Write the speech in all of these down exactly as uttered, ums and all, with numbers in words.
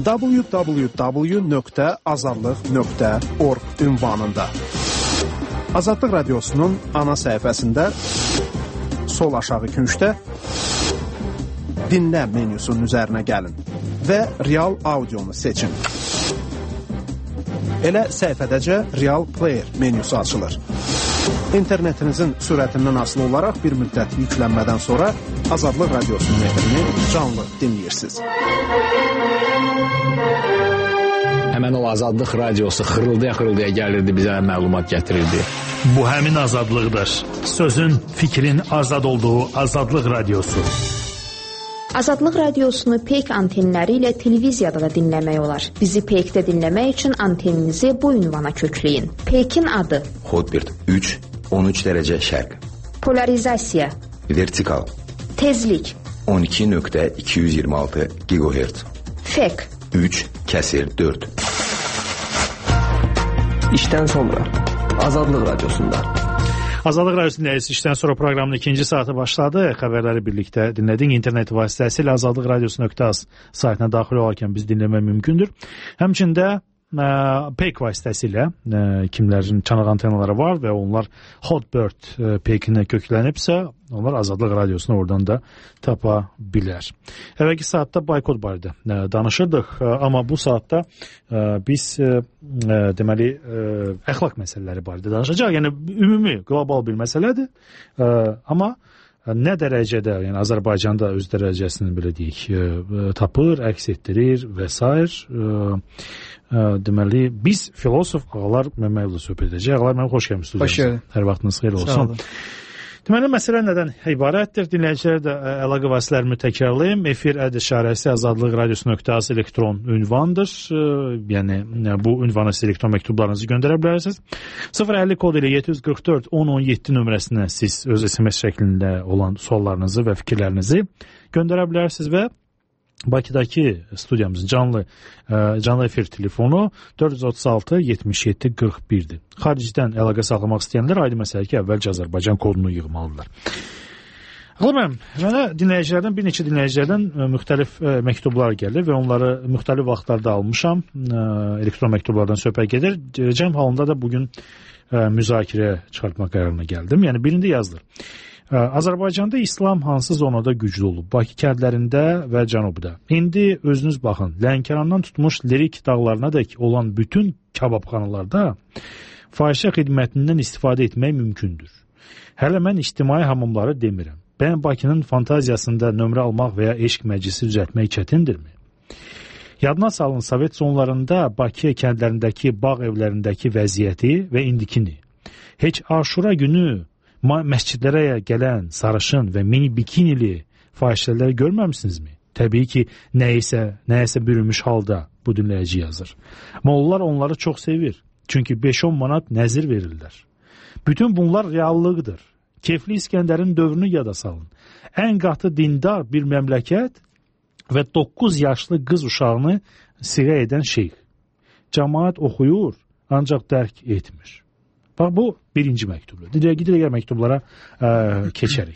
w w w nöqtə azadlıq nöqtə org ünvanında. Azadlıq Radiosu'nun ana səhifəsində sol aşağı küncdə dinlə menüsunun üzərinə gəlin və real audionu seçin. Elə səhifədəcə Real Player menüsü açılır. İnternetinizin sürətindən asılı olaraq bir müddət yüklənmədən sonra Azadlıq Radiosu'nun efrini canlı dinləyirsiniz. Həmən o Azadlıq Radiosu xırıldaya-xırıldaya gəlirdi, bizə məlumat gətirirdi. Bu həmin azadlıqdır. Sözün, fikrin azad olduğu Azadlıq Radiosu. Azadlıq Radiosunu Peyk antenləri ilə televiziyada da dinləmək olar. Bizi Peykdə dinləmək üçün anteninizi bu ünvana kökləyin. Peykin adı: Hotbird üç on üç dərəcə şərq. Polarizasiya: Vertikal. Tezlik: on iki nöqtə iki yüz iyirmi altı gigahertz. Fek: üç kəsir dörd. İşdən sonra Azadlıq Radiosunda. Azadlıq Radiosu'nun işdən sonra proqramının ikinci saati başladı. Xəbərləri birlikdə dinlədik. İnternet vasitəsilə azadlıq radiosu nöqtə az saytına daxil olarkən biz dinləmək mümkündür. Həmçində Peyk vasitəsilə kimlərin çanaq antenaları var və onlar Hotbird Peykinə köklənibsə, onlar Azadlıq Radiosunu oradan da tapa bilər. Əvvəlki saatda boykot barədə danışırdıq, amma bu saatda biz deməli əxlaq məsələləri barədə danışacaq. Yəni ümumi, qlobal bir məsələdir, amma nə dərəcədə, yəni Azərbaycanda öz dərəcəsini belə deyək, tapır, əks etdirir və s. Deməli, biz filosof ağalar Məmmədovla söhbət edəcək. Ağalar, mənim xoş gəlmişsiniz. Xoş gəldin. Hər vaxtınız xeyir olsun. Deməli, məsələ nədən ibarətdir? Dinləyicilər də əlaqə vasitələrini təkrarlayım. Efir əd işarəsi azadlıq radiosu nöqtə az elektron ünvandır. Yəni, bu ünvana siz elektron məktublarınızı göndərə bilərsiniz. sıfır əlli kod ilə yeddi yüz qırx dörd on on yeddi nömrəsinə siz öz S M S şəklində olan suallarınızı və fikirlərinizi göndərə bilərsiniz və Bakıdakı studiyamızın canlı canlı efir telefonu dörd yüz otuz altı yetmiş yeddi qırx birdir. Xaricdən əlaqə saxlamaq istəyənlər aydın məsələ ki, əvvəlcə Azərbaycan kodunu yığmalıdırlar. Ağabəyim, mənə dinləyicilərdən, bir neçə dinləyicilərdən müxtəlif məktublar gəlir və onları müxtəlif vaxtlarda almışam. Elektron məktublardan söhbət gedir. Cəm halında da bugün müzakirə çıxartmaq qərarına gəldim. Yəni birində yazılır. Azərbaycanda İslam hansı zonada güclü olub? Bakı kəndlərində və cənubda. İndi özünüz baxın, Lənkərandan tutmuş Lirik dağlarına dək olan bütün kababxanalarda fahişə xidmətindən istifadə etmək mümkündür. Hələ mən ictimai hamamları demirəm. Bən Bakının fantaziyasında nömrə almaq və ya eşq məclisi düzəltmək çətindirmi? Yadına salın, Sovet zonlarında Bakı kəndlərindəki bağ evlərindəki vəziyyəti və indikini. Heç Aşura günü məscidlərə gələn sarışın və mini bikinili fahişələri görməmişsinizmi? Təbii ki, nəyəsə, nəyəsə bürünmüş halda bu dinləyici yazır. Mollalar onları çox sevir. Çünki beş on manat nəzir verirlər. Bütün bunlar reallıqdır. Kefli İskəndərin dövrünü yada salın. Ən qatı dindar bir məmləkət və doqquz yaşlı qız uşağını siğə edən şeyx. Cəmaət oxuyur, ancaq dərk etmir. Bax, bu birinci məktubdur. Digər məktublara ə, keçərik.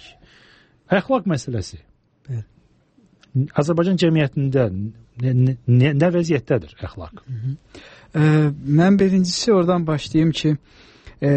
Əxlaq məsələsi. Evet. Azərbaycan cəmiyyətində nə, nə, nə vəziyyətdədir əxlaq? Hı -hı. Ə, mən birincisi oradan başlayayım ki, ə,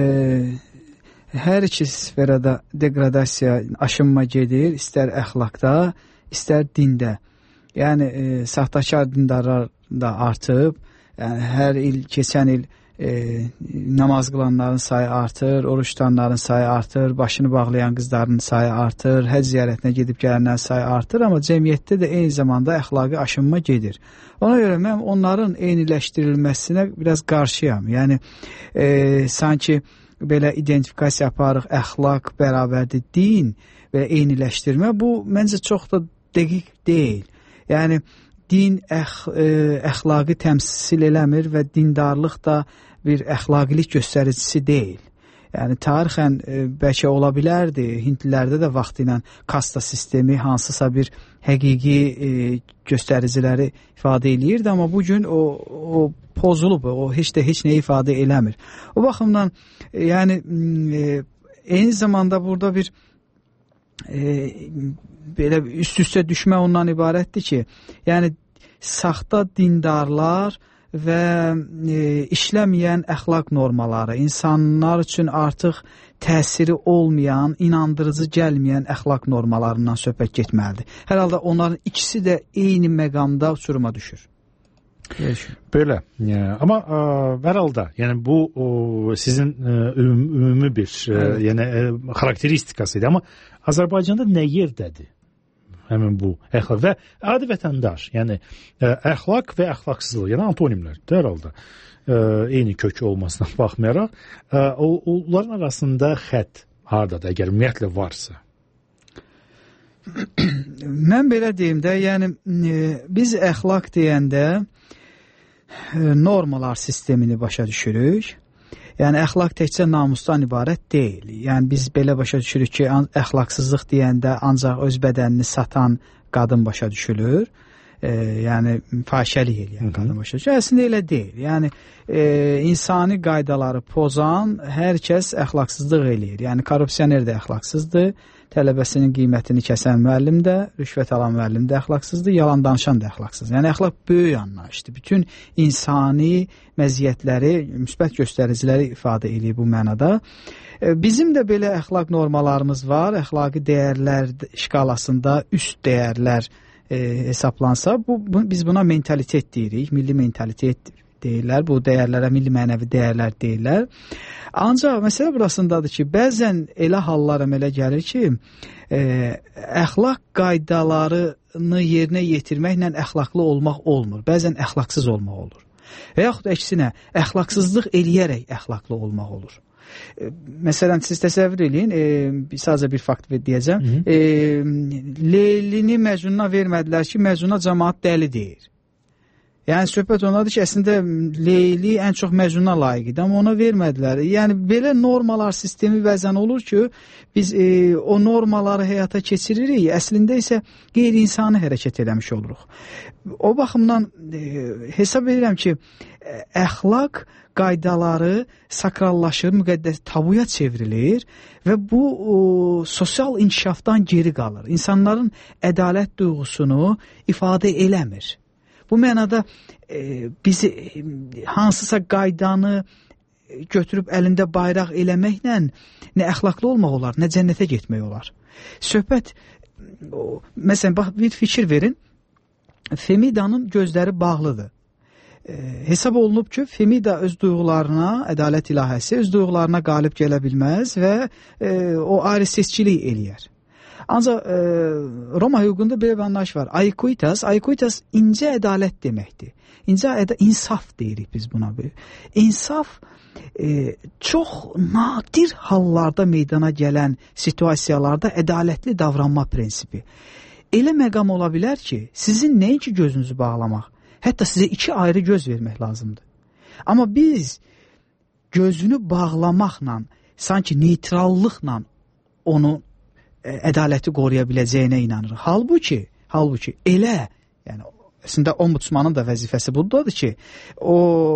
hər iki sferada degradasiya, aşınma gedir, istər əxlaqda, istər dində. Yəni, ə, saxtakar dindarlar da artıb, yəni, hər il, keçən il E, namaz qılanların sayı artır, oruç tutanların sayı artır, başını bağlayan qızların sayı artır, həcc ziyarətinə gedib gələnlərin sayı artır, amma cəmiyyətdə də eyni zamanda əxlaqi aşınma gedir. Ona görə mən onların eyniləşdirilməsinə biraz qarşıyam. Yəni, e, sanki belə identifikasiya aparıq, əxlaq bərabərdir, din və eyniləşdirmə, bu məncə çox da dəqiq deyil. Yəni, din əx, ə, əxlaqı təmsil eləmir və dindarlıq da bir əxlaqilik göstəricisi deyil. Yəni tarixən ə, bəlkə ola bilərdi, Hindlilərdə də vaxtı ilə kasta sistemi hansısa bir həqiqi ə, göstəriciləri ifadə eləyirdi, amma bugün o, o pozulub, o heç də heç nə ifadə eləmir. O baxımdan ə, yəni ə, eyni zamanda burada bir ə, belə üst-üstə düşmə ondan ibarətdir ki, yəni saxta dindarlar və e, işləməyən əxlaq normaları, insanlar üçün artıq təsiri olmayan, inandırıcı gəlməyən əxlaq normalarından söhbət getməlidir. Hər halda onların ikisi də eyni məqamda uçuruma düşür. Böyle. Yani, ama e, hər halda yəni bu o, sizin e, üm, ümumi bir e, yəni e, xarakteristikasıydı. Amma Azərbaycanda nə yerdədir? Həmin bu əxlaq və adi vətəndaş, yəni ə, əxlaq və əxlaqsızlıq, yəni antonimlərdir hər halda. Ə, eyni kökü olmasına baxmayaraq, ə, o, onların arasında xətt hardadır, əgər ümumiyyətlə varsa? Mən belə deyim də, yəni e, biz əxlaq deyəndə e, normalar sistemini başa düşürük. Yəni, əxlaq təkcə namusdan ibarət deyil. Yəni, biz belə başa düşürük ki, əxlaqsızlıq deyəndə ancaq öz bədənini satan qadın başa düşülür. E, yəni, fahişəlik eləyən qadın başa düşülür. Əslində elə deyil. Yəni, e, insani qaydaları pozan hər kəs əxlaqsızlıq eləyir. Yəni, korrupsioner də əxlaqsızdır. Tələbəsinin qiymətini kəsən müəllim də, rüşvət alan müəllim də əxlaqsızdır, yalan danışan da əxlaqsızdır. Yəni, əxlaq böyük anlayışdır. Bütün insani məziyyətləri, müsbət göstəriciləri ifadə edir bu mənada. Bizim də belə əxlaq normalarımız var. Əxlaqi dəyərlər şkalasında üst dəyərlər e, hesablansa, bu, bu, biz buna mentalitet deyirik, milli mentalitet deyirlər. Bu dəyərlərə milli mənəvi dəyərlər deyirlər. Ancaq məsələ burasındadır ki, bəzən elə hallar əmələ gəlir ki, e, əxlaq qaydalarını yerinə yetirməklə əxlaqlı olmaq olmur. Bəzən əxlaqsız olmaq olur. Və yaxud əksinə, əxlaqsızlıq eləyərək əxlaqlı olmaq olur. E, məsələn, siz təsəvvür edin, e, sadəcə bir fakt deyəcəm. Hı -hı. E, Leylini Məcnuna vermədilər ki, Məcnuna cəmaat dəli deyir. Yəni, söhbət onadır ki, əslində Leyli ən çox Məcnuna layiqidir, amma ona vermədilər. Yəni, belə normalar sistemi bəzən olur ki, biz e, o normaları həyata keçiririk, əslində isə qeyri-insani hərəkət eləmiş oluruq. O baxımdan e, hesab edirəm ki, əxlaq qaydaları sakrallaşır, müqəddəs tabuya çevrilir və bu o, sosial inkişafdan geri qalır. İnsanların ədalət duyğusunu ifadə eləmir. Bu mənada e, bizi e, hansısa qaydanı götürüb əlində bayraq eləməklə nə əxlaqlı olmaq olar, nə cənnətə getmək olar. Söhbət, o, məsələn, bax, bir fikir verin, Femidanın gözləri bağlıdır. E, hesab olunub ki, Femida öz duyğularına, ədalət ilahəsi, öz duyğularına qalib gələ bilməz və e, o ayrı seçkilik eləyər. Ancaq e, Roma hüququnda belə bir anlayış var. Aikuitas, aikuitas incə ədalət deməkdir. İncə əda, insaf deyirik biz buna. İnsaf e, çox nadir hallarda meydana gələn situasiyalarda ədalətli davranma prinsipi. Elə məqam ola bilər ki, sizin nəinki gözünüzü bağlamaq, hətta sizə iki ayrı göz vermək lazımdır. Amma biz gözünü bağlamaqla, sanki neytrallıqla onu ədaləti qoruya biləcəyinə inanırıq. Halbuki, halbuki elə, yəni əslində ombudsmanın da vəzifəsi budur ki, o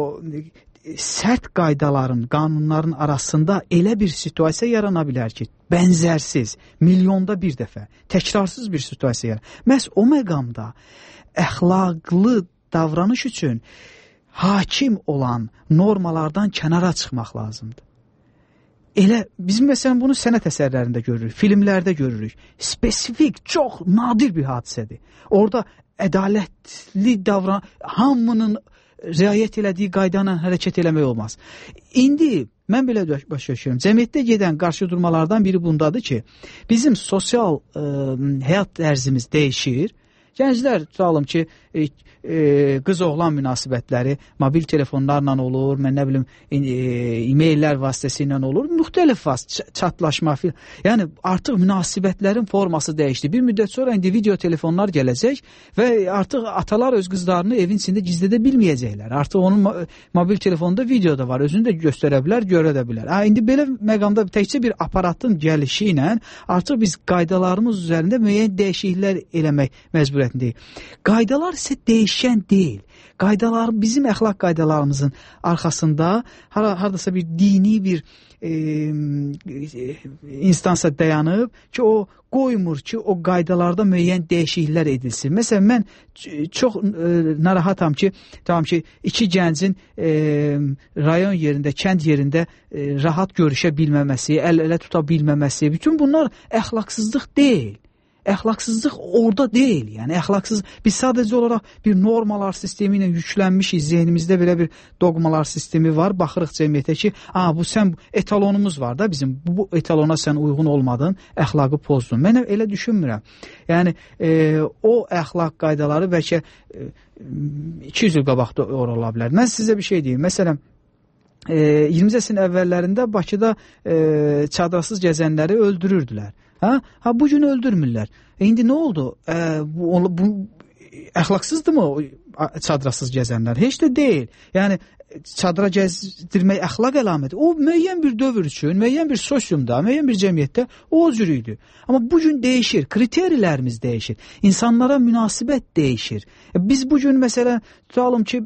sərt qaydaların, qanunların arasında elə bir situasiya yarana bilər ki, bənzərsiz, milyonda bir dəfə, təkrarsız bir situasiya yaranır. Məhz o məqamda əxlaqlı davranış üçün hakim olan normalardan kənara çıxmaq lazımdır. Elə, biz məsələn bunu sənət əsərlərində görürük, filmlərdə görürük. Spesifik, çox nadir bir hadisədir. Orada ədalətli davran, hamının riayət elədiyi qaydayla hərəkət eləmək olmaz. İndi mən belə başa düşürəm. Cəmiyyətdə gedən qarşı durmalardan biri bundadır ki, bizim sosial ə, həyat tərzimiz dəyişir. Gənclər, tutalım ki, e, e, qız-oğlan münasibətləri mobil telefonlarla olur, mən nə bilim, e, e-maillər vasitəsilə olur, müxtəlif vasitə, çatlaşma, yəni artıq münasibətlərin forması dəyişdi. Bir müddət sonra indi video telefonlar gələcək və artıq atalar öz qızlarını evin içində gizlədə bilməyəcəklər. Artıq onun mobil telefonunda video da var, özünü də göstərə bilər, görə də bilər. Ha, indi belə məqamda təkcə bir aparatın gəlişi ilə artıq biz qaydalarımız üzərində müəyyən dəyişikliklər eləmək məcburiyyətindəyik. surətində deyil. Qaydalar isə dəyişən deyil. Qaydalar, bizim əxlaq qaydalarımızın arxasında har hardasa bir dini bir e, instansa dayanıb ki, o qoymur ki, o qaydalarda müəyyən dəyişikliklər edilsin. Məsələn, mən çox e, narahatam ki, tamam ki, iki gəncin e, rayon yerində, kənd yerində e, rahat görüşə bilməməsi, əl-ələ tuta bilməməsi, bütün bunlar əxlaqsızlıq deyil. Əxlaqsızlıq orada deyil. Yəni əxlaqsız, biz sadəcə olaraq bir normalar sistemi ilə yüklənmişik, zehnimizdə belə bir dogmalar sistemi var. Baxırıq cəmiyyətə ki, "A, bu sən etalonumuz var da bizim. Bu, bu etalona sən uyğun olmadın, əxlaqı pozdun." Mən elə düşünmürəm. Yəni e, o əxlaq qaydaları bəlkə e, iki yüz il qabaqda ola bilər. Mən sizə bir şey deyim. Məsələn, e, iyirminci əsrin əvvəllərində Bakıda e, çadrasız gəzənləri öldürürdülər. Ha, ha bu gün öldürmürlər. E, indi nə oldu? E, bu, bu əxlaqsızdırmı o çadrasız gəzənlər? Heç də deyil. Yəni çadıra gəzdirmək əxlaq əlaməti. O müəyyən bir dövr üçün, müəyyən bir sosiumda, müəyyən bir cəmiyyətdə o cür idi. Amma bu gün dəyişir, kriteriyalarımız dəyişir, insanlara münasibət dəyişir. E, biz bu gün məsələn tutalım ki,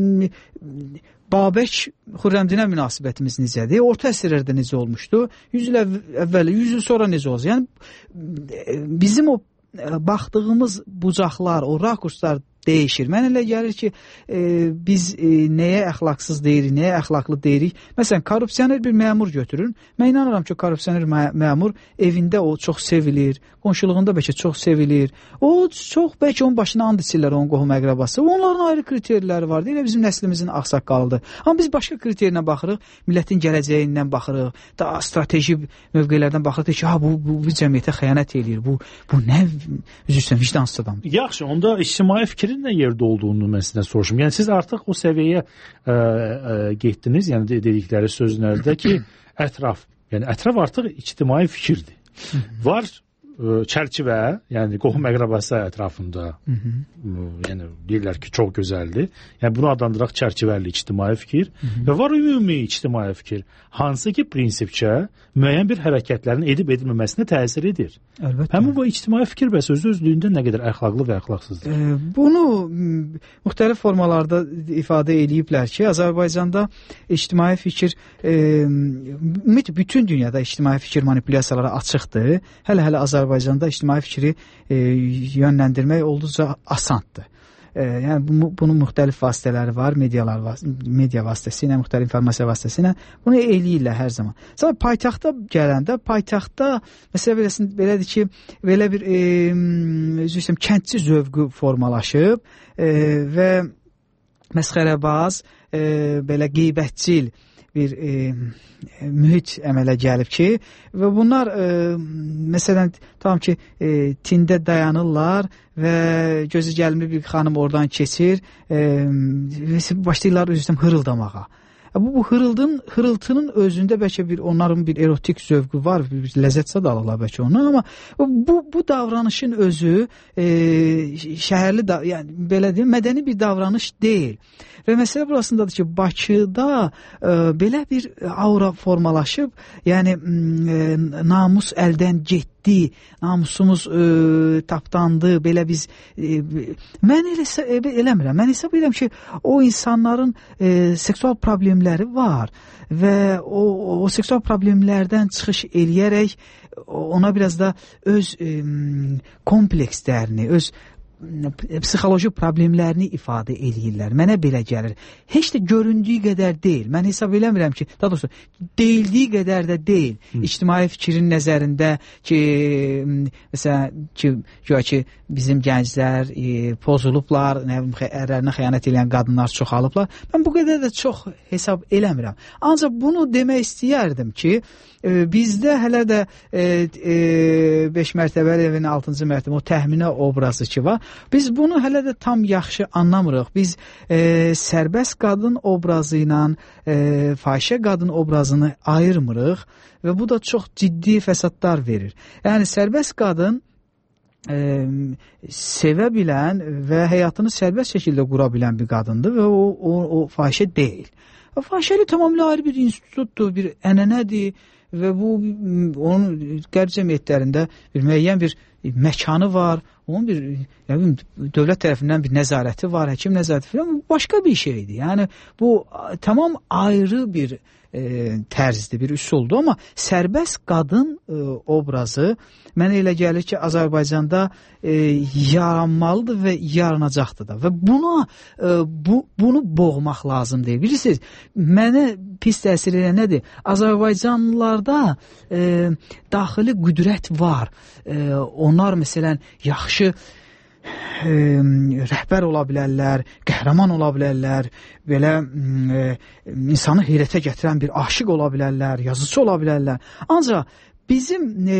Babək Xürrəmdinə münasibətimiz necədir? Orta əsrlərdə necə olmuşdu? yüz il əvvəl, yüz il sonra necə olacaq? Yəni bizim o baxdığımız bucaqlar, o rakurslar dəyişir. Mən elə gəlir ki, e, biz e, nəyə əxlaqsız deyirik, nəyə əxlaqlı deyirik? Məsələn, korrupsioner bir məmur götürün. Mən inanıram ki, korrupsioner mə məmur evində o çox sevilir, qonşuluğunda bəlkə çox sevilir. O çox bəlkə onun başına and içirlər, onun qohum əqrabası. Onların ayrı kriteriyaları var. Deyil, bizim nəslimizin ağsaqqalıdır. Amma biz başqa kriteriyinə baxırıq, millətin gələcəyindən baxırıq, daha strateji mövqelərdən baxırıq ki, ha bu bu, bu cəmiyyətə xəyanət eləyir. Bu bu nə üzrsən vicdansız adamdır. Yaxşı, onda ictimai fikrin nə yerdə olduğunu mən sizdən soruşum. Yəni siz artıq o səviyyəyə ə, ə, getdiniz, yəni dedikləri sözlərdə ki, ətraf, yəni ətraf artıq ictimai fikirdir. Hı -hı. Var ə, çərçivə, yəni qohum əqrabası ətrafında. Hı -hı. Yəni deyirlər ki, çox gözəldir. Yəni bunu adlandıraq çərçivəli ictimai fikir. Hı -hı. Və var ümumi ictimai fikir, hansı ki prinsipcə müəyyən bir hərəkətlərin edib edilməməsinə təsir edir. Əlbəttə. Həmin bu ictimai fikir bəs özü özlüyündə nə qədər əxlaqlı və əxlaqsızdır? E, bunu müxtəlif formalarda ifadə ediblər ki, Azərbaycanda ictimai fikir e, bütün dünyada ictimai fikir manipulyasiyalara açıqdır. Hələ-hələ Azərbaycanda ictimai fikri e, yönləndirmək olduqca asandır. E, yəni bu, bunun müxtəlif vasitələri var, medialar vas media vasitəsilə, müxtəlif informasiya vasitəsilə bunu eləyirlər hər zaman. Sonra paytaxta gələndə, paytaxtda məsələ beləsin, belədir ki, belə bir e, üzrüsəm kəndçi zövqü formalaşıb e, və məsxərəbaz, e, belə qeybətçil bir e, mühit əmələ gəlib ki, və bunlar e, məsələn, tamam ki, e, tində dayanırlar və gözü gəlmli bir xanım oradan keçir, e, başlayırlar üzrdən hırıldamağa. Bu, bu hırıldın, hırıltının özündə bəlkə bir onların bir erotik zövqü var, bir, bir ləzzət sad alırlar bəlkə ondan, amma bu, bu davranışın özü e, şəhərli, da, yəni belə deyim, mədəni bir davranış deyil. Və məsələ burasındadır ki, Bakıda e, belə bir aura formalaşıb, yəni e, namus əldən getdi, namusumuz e, tapdandı, belə biz e, mən elə e, eləmirəm. Mən hesab edirəm ki, o insanların e, seksual problemləri var və o, o seksual problemlərdən çıxış eləyərək ona biraz da öz e, komplekslərini, öz psixoloji problemlərini ifadə eləyirlər. Mənə belə gəlir. Heç də göründüyü qədər deyil. Mən hesab eləmirəm ki, daha doğrusu deyildiyi qədər də deyil. Hı. İctimai fikrin nəzərində ki, məsələn ki, güya ki, bizim gənclər e, pozulublar, nə bilim, ərlərinə xəyanət edən qadınlar çoxalıblar. Mən bu qədər də çox hesab eləmirəm. Ancaq bunu demək istəyərdim ki, e, bizdə hələ də beş e, e, mərtəbəli evin altıncı mərtəbə o təxminə obrazı ki var. Biz bunu hələ də tam yaxşı anlamırıq. Biz e, sərbəst qadın obrazı ilə e, fahişə qadın obrazını ayırmırıq və bu da çox ciddi fəsadlar verir. Yəni sərbəst qadın e, sevə bilən və həyatını sərbəst şəkildə qura bilən bir qadındır və o, o, o fahişə deyil. Fahişəlik tamamilə ayrı bir institutdur, bir ənənədir və bu onun qərb cəmiyyətlərində bir müəyyən bir məkanı var, onun bir yəni, dövlət tərəfindən bir nəzarəti var, həkim nəzarəti falan, başqa bir şeydir. Yəni bu tamam ayrı bir e, tərzdir, bir üsuldur, amma sərbəst qadın e, obrazı mənə elə gəlir ki, Azərbaycanda e, yaranmalıdır və yaranacaqdır da. Və buna e, bu, bunu boğmaq lazım deyil. Bilirsiniz, mənə pis təsir edən nədir? Azərbaycanlılarda e, daxili qüdrət var. E, onlar məsələn yaxşı e, rəhbər ola bilərlər, qəhrəman ola bilərlər, belə e, insanı heyrətə gətirən bir aşiq ola bilərlər, yazıcı ola bilərlər. Ancaq bizim e,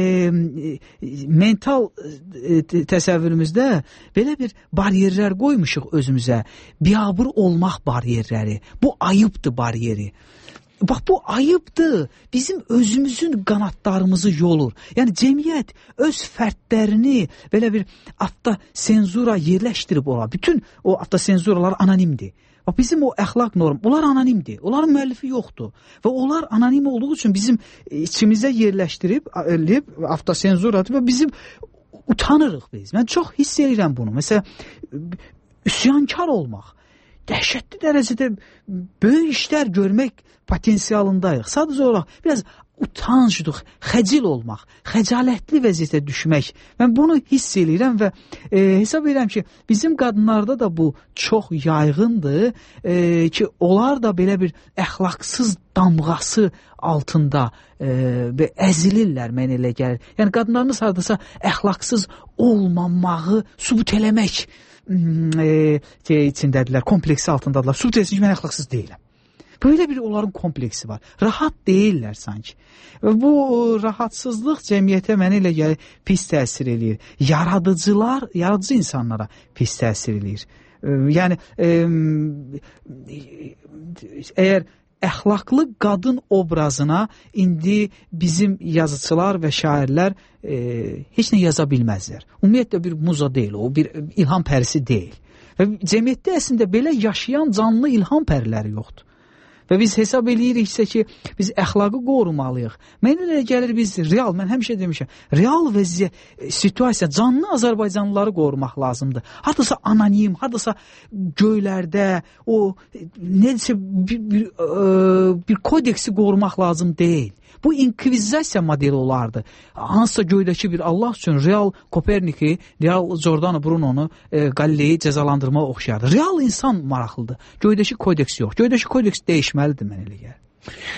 mental e, təsəvvürümüzdə belə bir bariyerlər qoymuşuq özümüzə. Biabır olmaq bariyerləri. Bu ayıbdır bariyeri. Bax, bu ayıbdır. Bizim özümüzün qanatlarımızı yolur. Yəni, cəmiyyət öz fərdlərini belə bir avtosenzura yerləşdirib ola. Bütün o avtosenzuralar anonimdir. Bax, bizim o əxlaq norm, onlar anonimdir. Onların müəllifi yoxdur. Və onlar anonim olduğu üçün bizim içimizə yerləşdirib, avtosenzuradır və bizim utanırıq biz. Mən çox hiss edirəm bunu. Məsələn, üsyankar olmaq, dəhşətli dərəcədə böyük işlər görmək potensialındayıq. Sadəcə olaraq biraz utanclıq, xəcil olmaq, xəcalətli vəziyyətə düşmək. Mən bunu hiss edirəm və e, hesab edirəm ki, bizim qadınlarda da bu çox yayğındır e, ki, onlar da belə bir əxlaqsız damğası altında e, əzilirlər, mənə elə gəlir. Yəni, qadınlarımız hardasa əxlaqsız olmamağı sübut eləmək e, içindədirlər, kompleksi altındadılar. Sübut etsin ki, mən əxlaqsız deyiləm. Böyle bir onların kompleksi var. Rahat değiller sanki. Bu rahatsızlıq cəmiyyətə mənə elə gəlir pis təsir eləyir. Yaradıcılar, yaradıcı insanlara pis təsir eləyir. Yəni e, əgər əxlaqlı qadın obrazına indi bizim yazıçılar və şairlər e, heç nə yaza bilməzlər. Ümumiyyətlə bir muza deyil, o bir ilham pərisi deyil. Və cəmiyyətdə əslində belə yaşayan canlı ilham pəriləri yoxdur. Və biz hesab eləyiriksə ki, biz əxlaqı qorumalıyıq. Mənə elə gəlir biz real, mən həmişə demişəm, real vəziyyət, situasiya, canlı Azərbaycanlıları qorumaq lazımdır. Hardasa anonim, hardasa göylərdə, o necə bir, bir, bir kodeksi qorumaq lazım deyil. Bu inkvizasiya modeli olardı. Hansısa göydəki bir Allah üçün real Koperniki, real Giordano Bruno'nu, e, Galileyi cəzalandırmağa oxşardı. Real insan maraqlıdır. Göydəki kodeks yox. Göydəki kodeks dəyişməlidir, mən elə gəlir.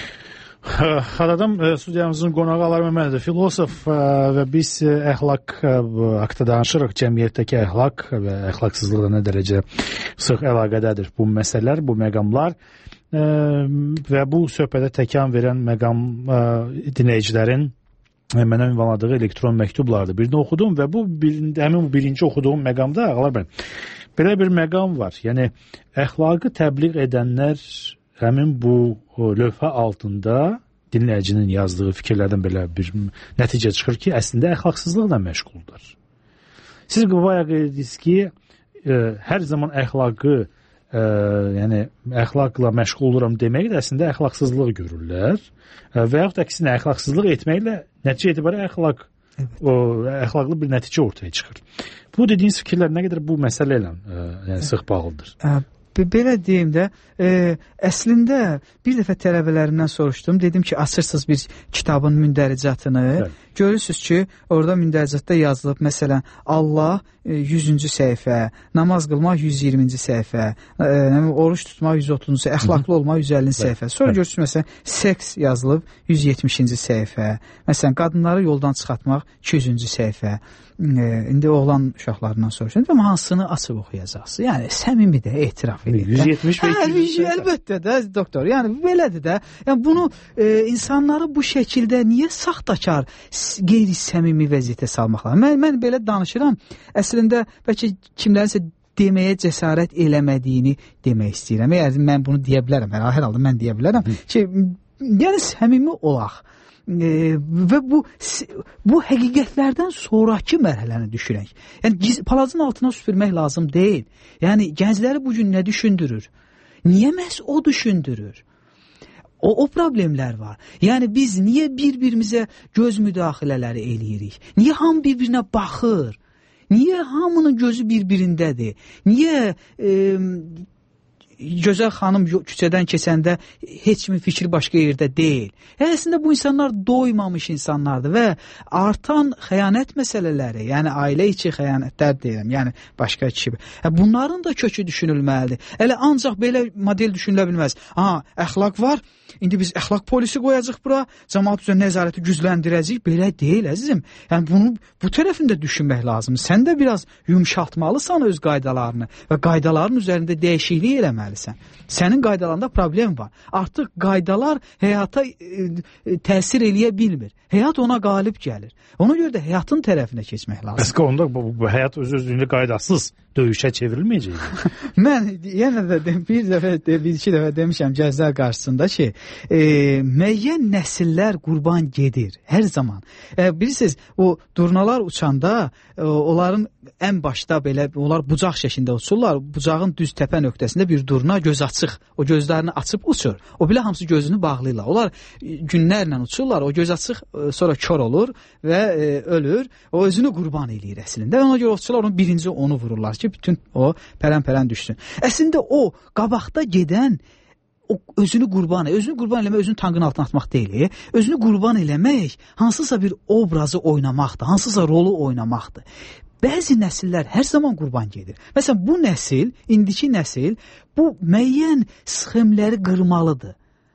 Adam studiyamızın qonağı Alar Məmmədov, filosof və biz əxlaq haqqında danışırıq. Cəmiyyətdəki əxlaq və əxlaqsızlıqla nə dərəcə sıx əlaqədədir bu məsələlər, bu məqamlar. Ə, və bu söhbətə təkan verən məqam ə, dinləyicilərin ə, mənə ünvanladığı elektron məktublardır. Birini oxudum və bu bir, həmin bu birinci oxuduğum məqamda ağlar mən. Belə bir məqam var. Yəni əxlaqı təbliğ edənlər həmin bu lövhə altında dinləyicinin yazdığı fikirlərdən belə bir nəticə çıxır ki, əslində əxlaqsızlıqla məşğuldur. Siz bayaq dediniz ki, ə, hər zaman əxlaqı Ə, yəni əxlaqla məşğul oluram demək də əslində əxlaqsızlıq görürlər ə, və yaxud əksinə əxlaqsızlıq etməklə nəticə etibarilə əxlaq evet. o, əxlaqlı bir nəticə ortaya çıxır. Bu dediyiniz fikirlər nə qədər bu məsələ ilə ə, yəni, sıx bağlıdır? Ə, belə deyim də, e, əslində bir dəfə tələbələrimdən soruşdum. Dedim ki, açırsınız bir kitabın mündəricatını. Evet. Görürsünüz ki, orada mündəricatda yazılıb, məsələn, Allah yüzüncü səhifə, namaz qılmaq yüz iyirminci səhifə, e, oruç tutmaq yüz otuzuncu səhifə, əxlaqlı olmaq yüz əllinci səhifə. Sonra evet. Görürsünüz, məsələn, seks yazılıb yüz yetmişinci səhifə. Məsələn, qadınları yoldan çıxartmaq iki yüzüncü səhifə. E, indi oğlan uşaqlarından soruşun. Amma hansını açıb oxuyacaqsınız? Yəni, səmimi də etiraf edir. yüz yetmiş və iki yüz səhifə. Əlbəttə də, doktor. Yəni, belədir də. Yəni, bunu e, insanları bu şəkildə niyə saxtakar, qeyri-səmimi vəziyyətə salmaq lazım? Mən, mən belə danışıram. Əslində, bəlkə kimlərinsə deməyə cəsarət eləmədiyini demək istəyirəm. Əgər mən bunu deyə bilərəm, hər halda mən deyə bilərəm ki, yəni səmimi olaq. E, və bu bu həqiqətlərdən sonraki mərhələni düşürək. Yəni palazın altına süpürmək lazım deyil. Yəni gəncləri bu gün nə düşündürür? Niyə məhz o düşündürür? O, o problemlər var. Yəni biz niyə bir-birimizə göz müdaxilələri eləyirik? Niyə hamı bir-birinə baxır? Niyə hamının gözü bir-birindədir? Niyə e, gözəl xanım küçədən keçəndə heç kimin fikri başqa yerdə deyil? Əslində bu insanlar doymamış insanlardır və artan xəyanət məsələləri, yəni ailə içi xəyanətlər deyirəm, yəni başqa kişi. Bunların da kökü düşünülməlidir. Elə ancaq belə model düşünülə bilməz. Ha, əxlaq var. İndi biz əxlaq polisi qoyacaq bura, cəmaət üzrə nəzarəti gücləndirəcəyik. Belə deyil, əzizim. Yəni bunu bu tərəfində düşünmək lazımdır. Sən də biraz yumşaltmalısan öz qaydalarını və qaydaların üzərində dəyişiklik eləməlisən. Sənin qaydalarında problem var. Artıq qaydalar həyata e, e, təsir eləyə bilmir. Həyat ona qalib gəlir. Ona görə də həyatın tərəfinə keçmək lazımdır. Bəs onda bu, bu həyat öz-özlüyündə qaydasız döyüşə çevrilməyəcək. Mən yenə də bir dəfə, bir iki dəfə demişəm gəzlər qarşısında ki, e, müəyyən nəsillər qurban gedir hər zaman. E, bilirsiniz, o durnalar uçanda e, onların ən başda belə, onlar bucaq şəklində uçurlar. Bucağın düz təpə nöqtəsində bir durna göz açıq. O gözlərini açıb uçur. O belə hamısı gözünü bağlayırlar. Onlar günlərlə uçurlar. O göz açıq e, sonra kör olur və e, ölür. O özünü qurban eləyir əslində. Ona görə ovçular onun birinci onu vururlar ki, bütün o pərən-pərən düşsün. Əslində o qabaqda gedən o özünü qurban, özünü qurban eləmək, özünü tankın altına atmaq deyil. Özünü qurban eləmək hansısa bir obrazı oynamaqdır, hansısa rolu oynamaqdır. Bəzi nəsillər hər zaman qurban gedir. Məsələn, bu nəsil, indiki nəsil bu müəyyən sxemləri qırmalıdır.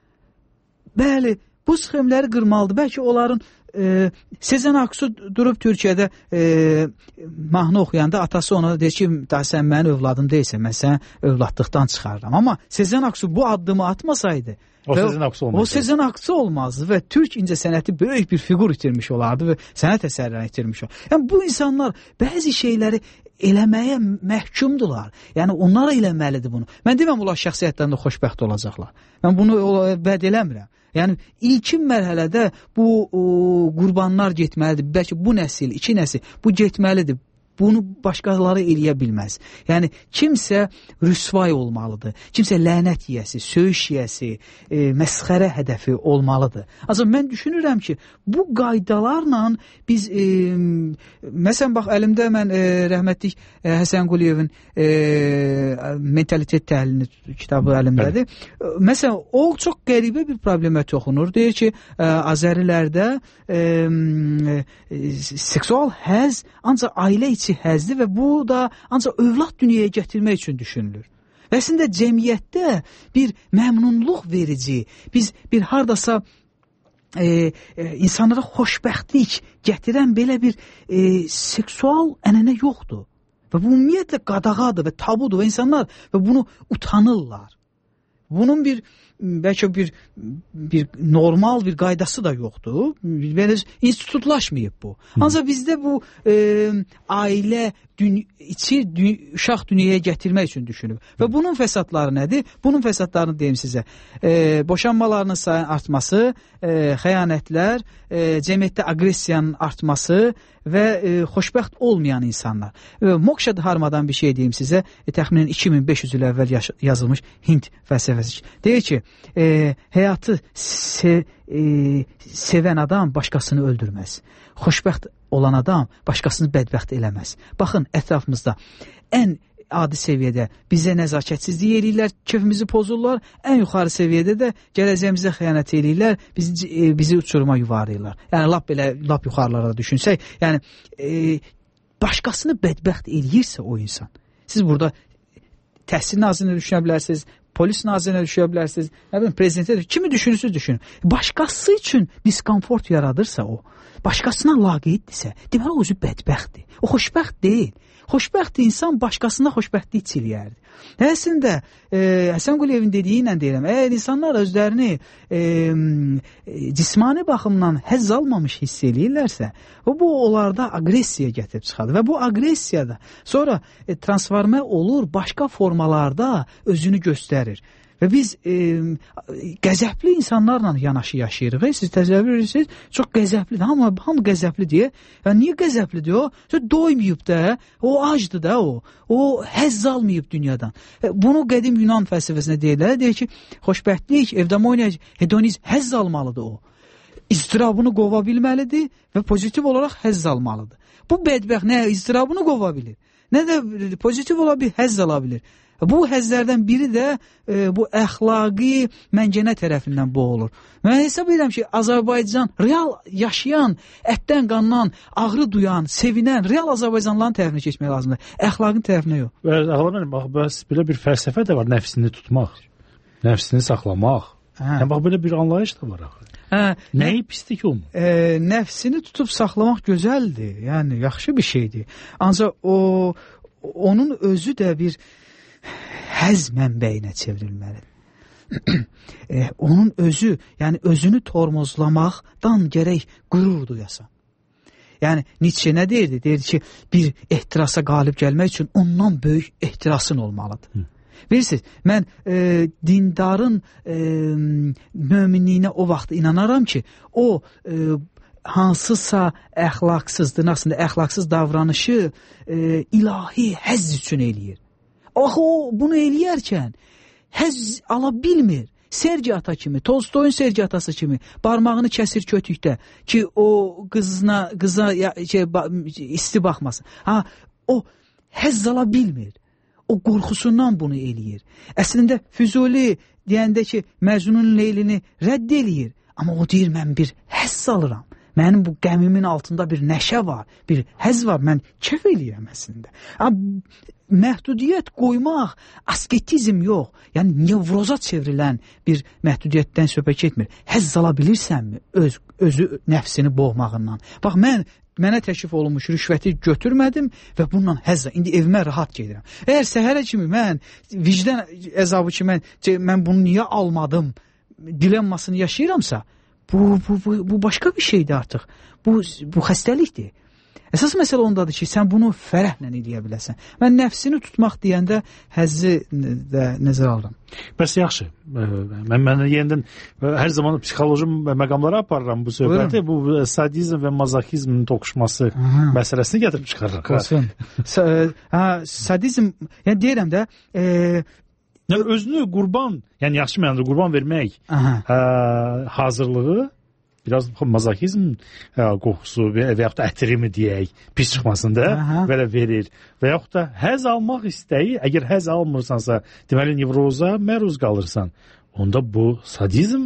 Bəli, bu sxemləri qırmalıdır. Bəlkə onların e, Sezen Aksu durub Türkiyədə e, mahnı oxuyanda atası ona deyir ki, sən mənim övladım deyilsə, mən səni övladlıqdan çıxarıram. Amma Sezen Aksu bu addımı atmasaydı, O Sezen Aksu olmazdı. O Sezen Aksu olmazdı və Türk incəsənəti böyük bir fiqur itirmiş olardı və sənət əsərlərini itirmiş olardı. Yəni bu insanlar bəzi şeyləri eləməyə məhkumdular. Yəni onlar eləməlidir bunu. Mən deməm onlar şəxsiyyətlərində xoşbəxt olacaqlar. Mən bunu vəd eləmirəm. Yəni ilkin mərhələdə bu o, qurbanlar getməlidir. Bəlkə bu nəsil, iki nəsil bu getməlidir. Bunu başqaları eləyə bilməz. Yəni kimsə rüsvay olmalıdır. Kimsə lənət yiyəsi, söyüş yiyəsi, e, məsxərə hədəfi olmalıdır. Ancaq mən düşünürəm ki, bu qaydalarla biz e, məsələn bax əlimdə mən e, rəhmətlik e, Həsən Quliyevin e, mentalitet təhlili kitabı əlimdədir. Bəli. Məsələn o çox qəribə bir problemə toxunur. Deyir ki, e, Azərilərdə e, e, seksual həzz ancaq ailə içi həzdir və bu da ancaq övlad dünyaya gətirmək üçün düşünülür. Və əslində cəmiyyətdə bir məmnunluq verici, biz bir hardasa e, e, insanlara xoşbəxtlik gətirən belə bir e, seksual ənənə yoxdur. Və bu ümumiyyətlə qadağadır və tabudur və insanlar və bunu utanırlar. Bunun bir bəlkə bir bir normal bir qaydası da yoxdur. Belə institutlaşmayıb bu. Ancaq bizdə bu e, ailə dün, içi dün, uşaq dünyaya gətirmək üçün düşünülür. Və bunun fəsadları nədir? Bunun fəsadlarını deyim sizə. E, boşanmalarının sayının artması, e, xəyanətlər, e, cəmiyyətdə aqressiyanın artması və e, xoşbəxt olmayan insanlar. E, Moksha Dharmadan bir şey deyim sizə. E, təxminən iki min beş yüz il əvvəl yaş yazılmış Hind fəlsəfəsi. Deyir ki, e, həyatı se e, sevən adam başqasını öldürməz. Xoşbəxt olan adam başqasını bədbəxt eləməz. Baxın, ətrafımızda ən adi səviyyədə bizə nəzakətsizlik eləyirlər, keyfimizi pozurlar. Ən yuxarı səviyyədə də gələcəyimizə xəyanət eləyirlər, bizi, e, bizi uçuruma yuvarlayırlar. Yəni lap belə, lap yuxarılara düşünsək, yəni e, başqasını bədbəxt eləyirsə o insan. Siz burada təhsil nazirinə düşünə bilərsiniz, polis nazirinə düşə bilərsiniz, nə bilim, prezidentə də, kimi düşünürsünüz düşünün. Başqası üçün diskomfort yaradırsa o, başqasına laqeyddirsə, deməli o özü bədbəxtdir. O xoşbəxt deyil. Xoşbəxt insan başqasına xoşbəxtlik çiləyərdir. Əslində, e, Həsən Quliyevin dediyi ilə deyirəm, əgər insanlar özlərini e, cismani baxımdan həzz almamış hiss eləyirlərsə, o bu onlarda aqressiya gətirib çıxardır və bu aqressiyada sonra e, transformə olur, başqa formalarda özünü göstərir. Və biz e, qəzəbli insanlarla yanaşı yaşayırıq. E, siz təsəvvür edirsiniz, çox qəzəblidir. Hamı, hamı qəzəbli deyə. Yəni, niyə qəzəblidir o? Doymayıb da, o acdır da o. O həzz almayıb dünyadan. E, bunu qədim Yunan fəlsəfəsində deyirlər. Deyir ki, xoşbəxtlik, evdəmonia, hedonizm həzz almalıdır o. İztirabını qova bilməlidir və pozitiv olaraq həzz almalıdır. Bu bədbəxt nə iztirabını qova bilir, nə də pozitiv ola bir həzz ala bilir. Bu həzzlərdən biri də e, bu əxlaqi məncənə tərəfindən boğulur. Mən hesab edirəm ki, Azərbaycan real yaşayan, ətdən qandan, ağrı duyan, sevinən, real Azərbaycanlıların tərəfinə keçmək lazımdır. Əxlaqın tərəfinə yox. Və ağlamıram, bax, bəs belə bir fəlsəfə də var, nəfsini tutmaq, nəfsini saxlamaq. Hə. Yəni, bax, belə bir anlayış da var axı. Hə, nəyi pisdir ki olmur? E, nəfsini tutub saxlamaq gözəldir, yəni yaxşı bir şeydir. Ancaq o, onun özü də bir həzz mənbəyinə çevrilməlidir. e, onun özü, yəni özünü tormozlamaqdan gərək qürur duyasan. Yəni Nietzsche nə deyirdi? Deyirdi ki, bir ehtirasa qalib gəlmək üçün ondan böyük ehtirasın olmalıdır. Hı. Bilirsiniz, mən e, dindarın e, möminliyinə o vaxt inanaram ki, o e, hansısa əxlaqsızdır, aslında əxlaqsız davranışı e, ilahi həzz üçün eləyir. Axı o bunu eləyərkən həzz ala bilmir. Sergi ata kimi, Tolstoyun Sergi atası kimi barmağını kəsir kötükdə ki, o qızına, qıza ya, şey, isti baxmasın. Ha, o həzz ala bilmir. O qorxusundan bunu eləyir. Əslində Füzuli deyəndə ki, Məcnun Leylini rədd eləyir. Amma o deyir, mən bir həzz alıram. Mənim bu qəmimin altında bir nəşə var, bir həzz var. Mən kef eləyirəm əslində. Amma məhdudiyyət qoymaq asketizm yox. Yəni nevroza çevrilən bir məhdudiyyətdən söhbət etmir. Həzz ala bilirsənmi öz, özü nəfsini boğmağından? Bax, mən mənə təklif olunmuş rüşvəti götürmədim və bununla həzz, indi evimə rahat gedirəm. Əgər səhərə kimi mən vicdan əzabı ki, mən, mən bunu niyə almadım dilemmasını yaşayıramsa, bu, bu, bu, bu başqa bir şeydir artıq. Bu, bu xəstəlikdir. Əsas məsələ ondadır ki, sən bunu fərəhlə eləyə biləsən. Mən nəfsini tutmaq deyəndə həzzi də nəzərə alıram. Bəs yaxşı. Mən, mən yenidən hər zaman psixoloji məqamlara aparıram bu söhbəti. Buyurun. Bu sadizm və mazoxizmin toqquşması Aha. məsələsini gətirib çıxarırıq. Olsun. Sa ha, sadizm, yəni deyirəm də... E yəni özünü qurban, yəni yaxşı mənada qurban vermək ə, hazırlığı biraz mazoxizm qoxusu və yaxud da ətirimi deyək, pis çıxmasın da belə verir. Və yaxud da həzz almaq istəyi, əgər həzz almırsansa, deməli nevroza məruz qalırsan. Onda bu sadizm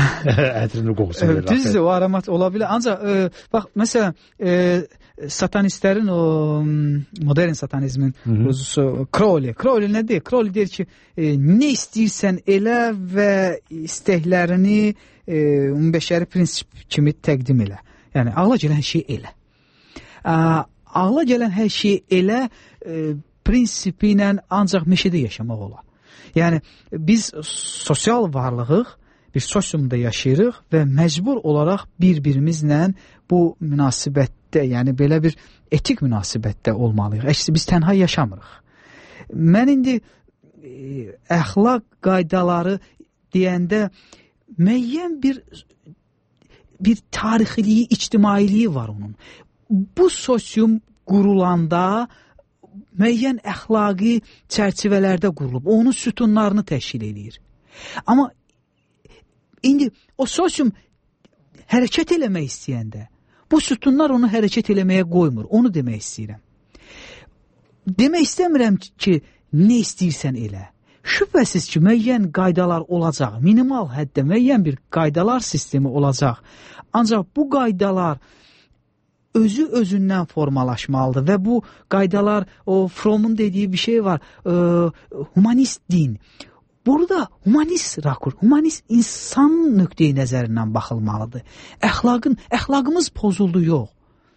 ətirini qoxusu verir. Düzdür, o aramat ola bilər. Ancaq, e, bax, məsələn, e, satanistlərin o modern satanizmin uzusu Crowley. Crowley nə deyir? Crowley deyir ki, e, nə istəyirsən elə və istəklərini e, bəşəri prinsip kimi təqdim elə. Yəni, ağla gələn hər şey elə. A, ağla gələn hər şey elə e, prinsipi ilə ancaq meşədə yaşamaq olar. Yəni, biz sosial varlığıq, bir sosiumda yaşayırıq və məcbur olaraq bir-birimizlə bu münasibətdə, yəni belə bir etik münasibətdə olmalıyıq. Əksisi biz tənha yaşamırıq. Mən indi e, əxlaq qaydaları deyəndə müəyyən bir bir tarixiliyi, ictimailiyi var onun. Bu sosium qurulanda müəyyən əxlaqi çərçivələrdə qurulub, onun sütunlarını təşkil edir. Amma indi o sosium hərəkət eləmək istəyəndə, bu sütunlar onu hərəkət eləməyə qoymur, onu demək istəyirəm. Demək istəmirəm ki, nə istəyirsən elə. Şübhəsiz ki, müəyyən qaydalar olacaq, minimal həddə müəyyən bir qaydalar sistemi olacaq. Ancaq bu qaydalar özü özündən formalaşmalıdır və bu qaydalar, o Fromm'un dediyi bir şey var, e, humanist din. Burada humanist rakur, humanist insan nöqteyi nəzərindən baxılmalıdır. Əxlaqın, əxlaqımız pozuldu, yox.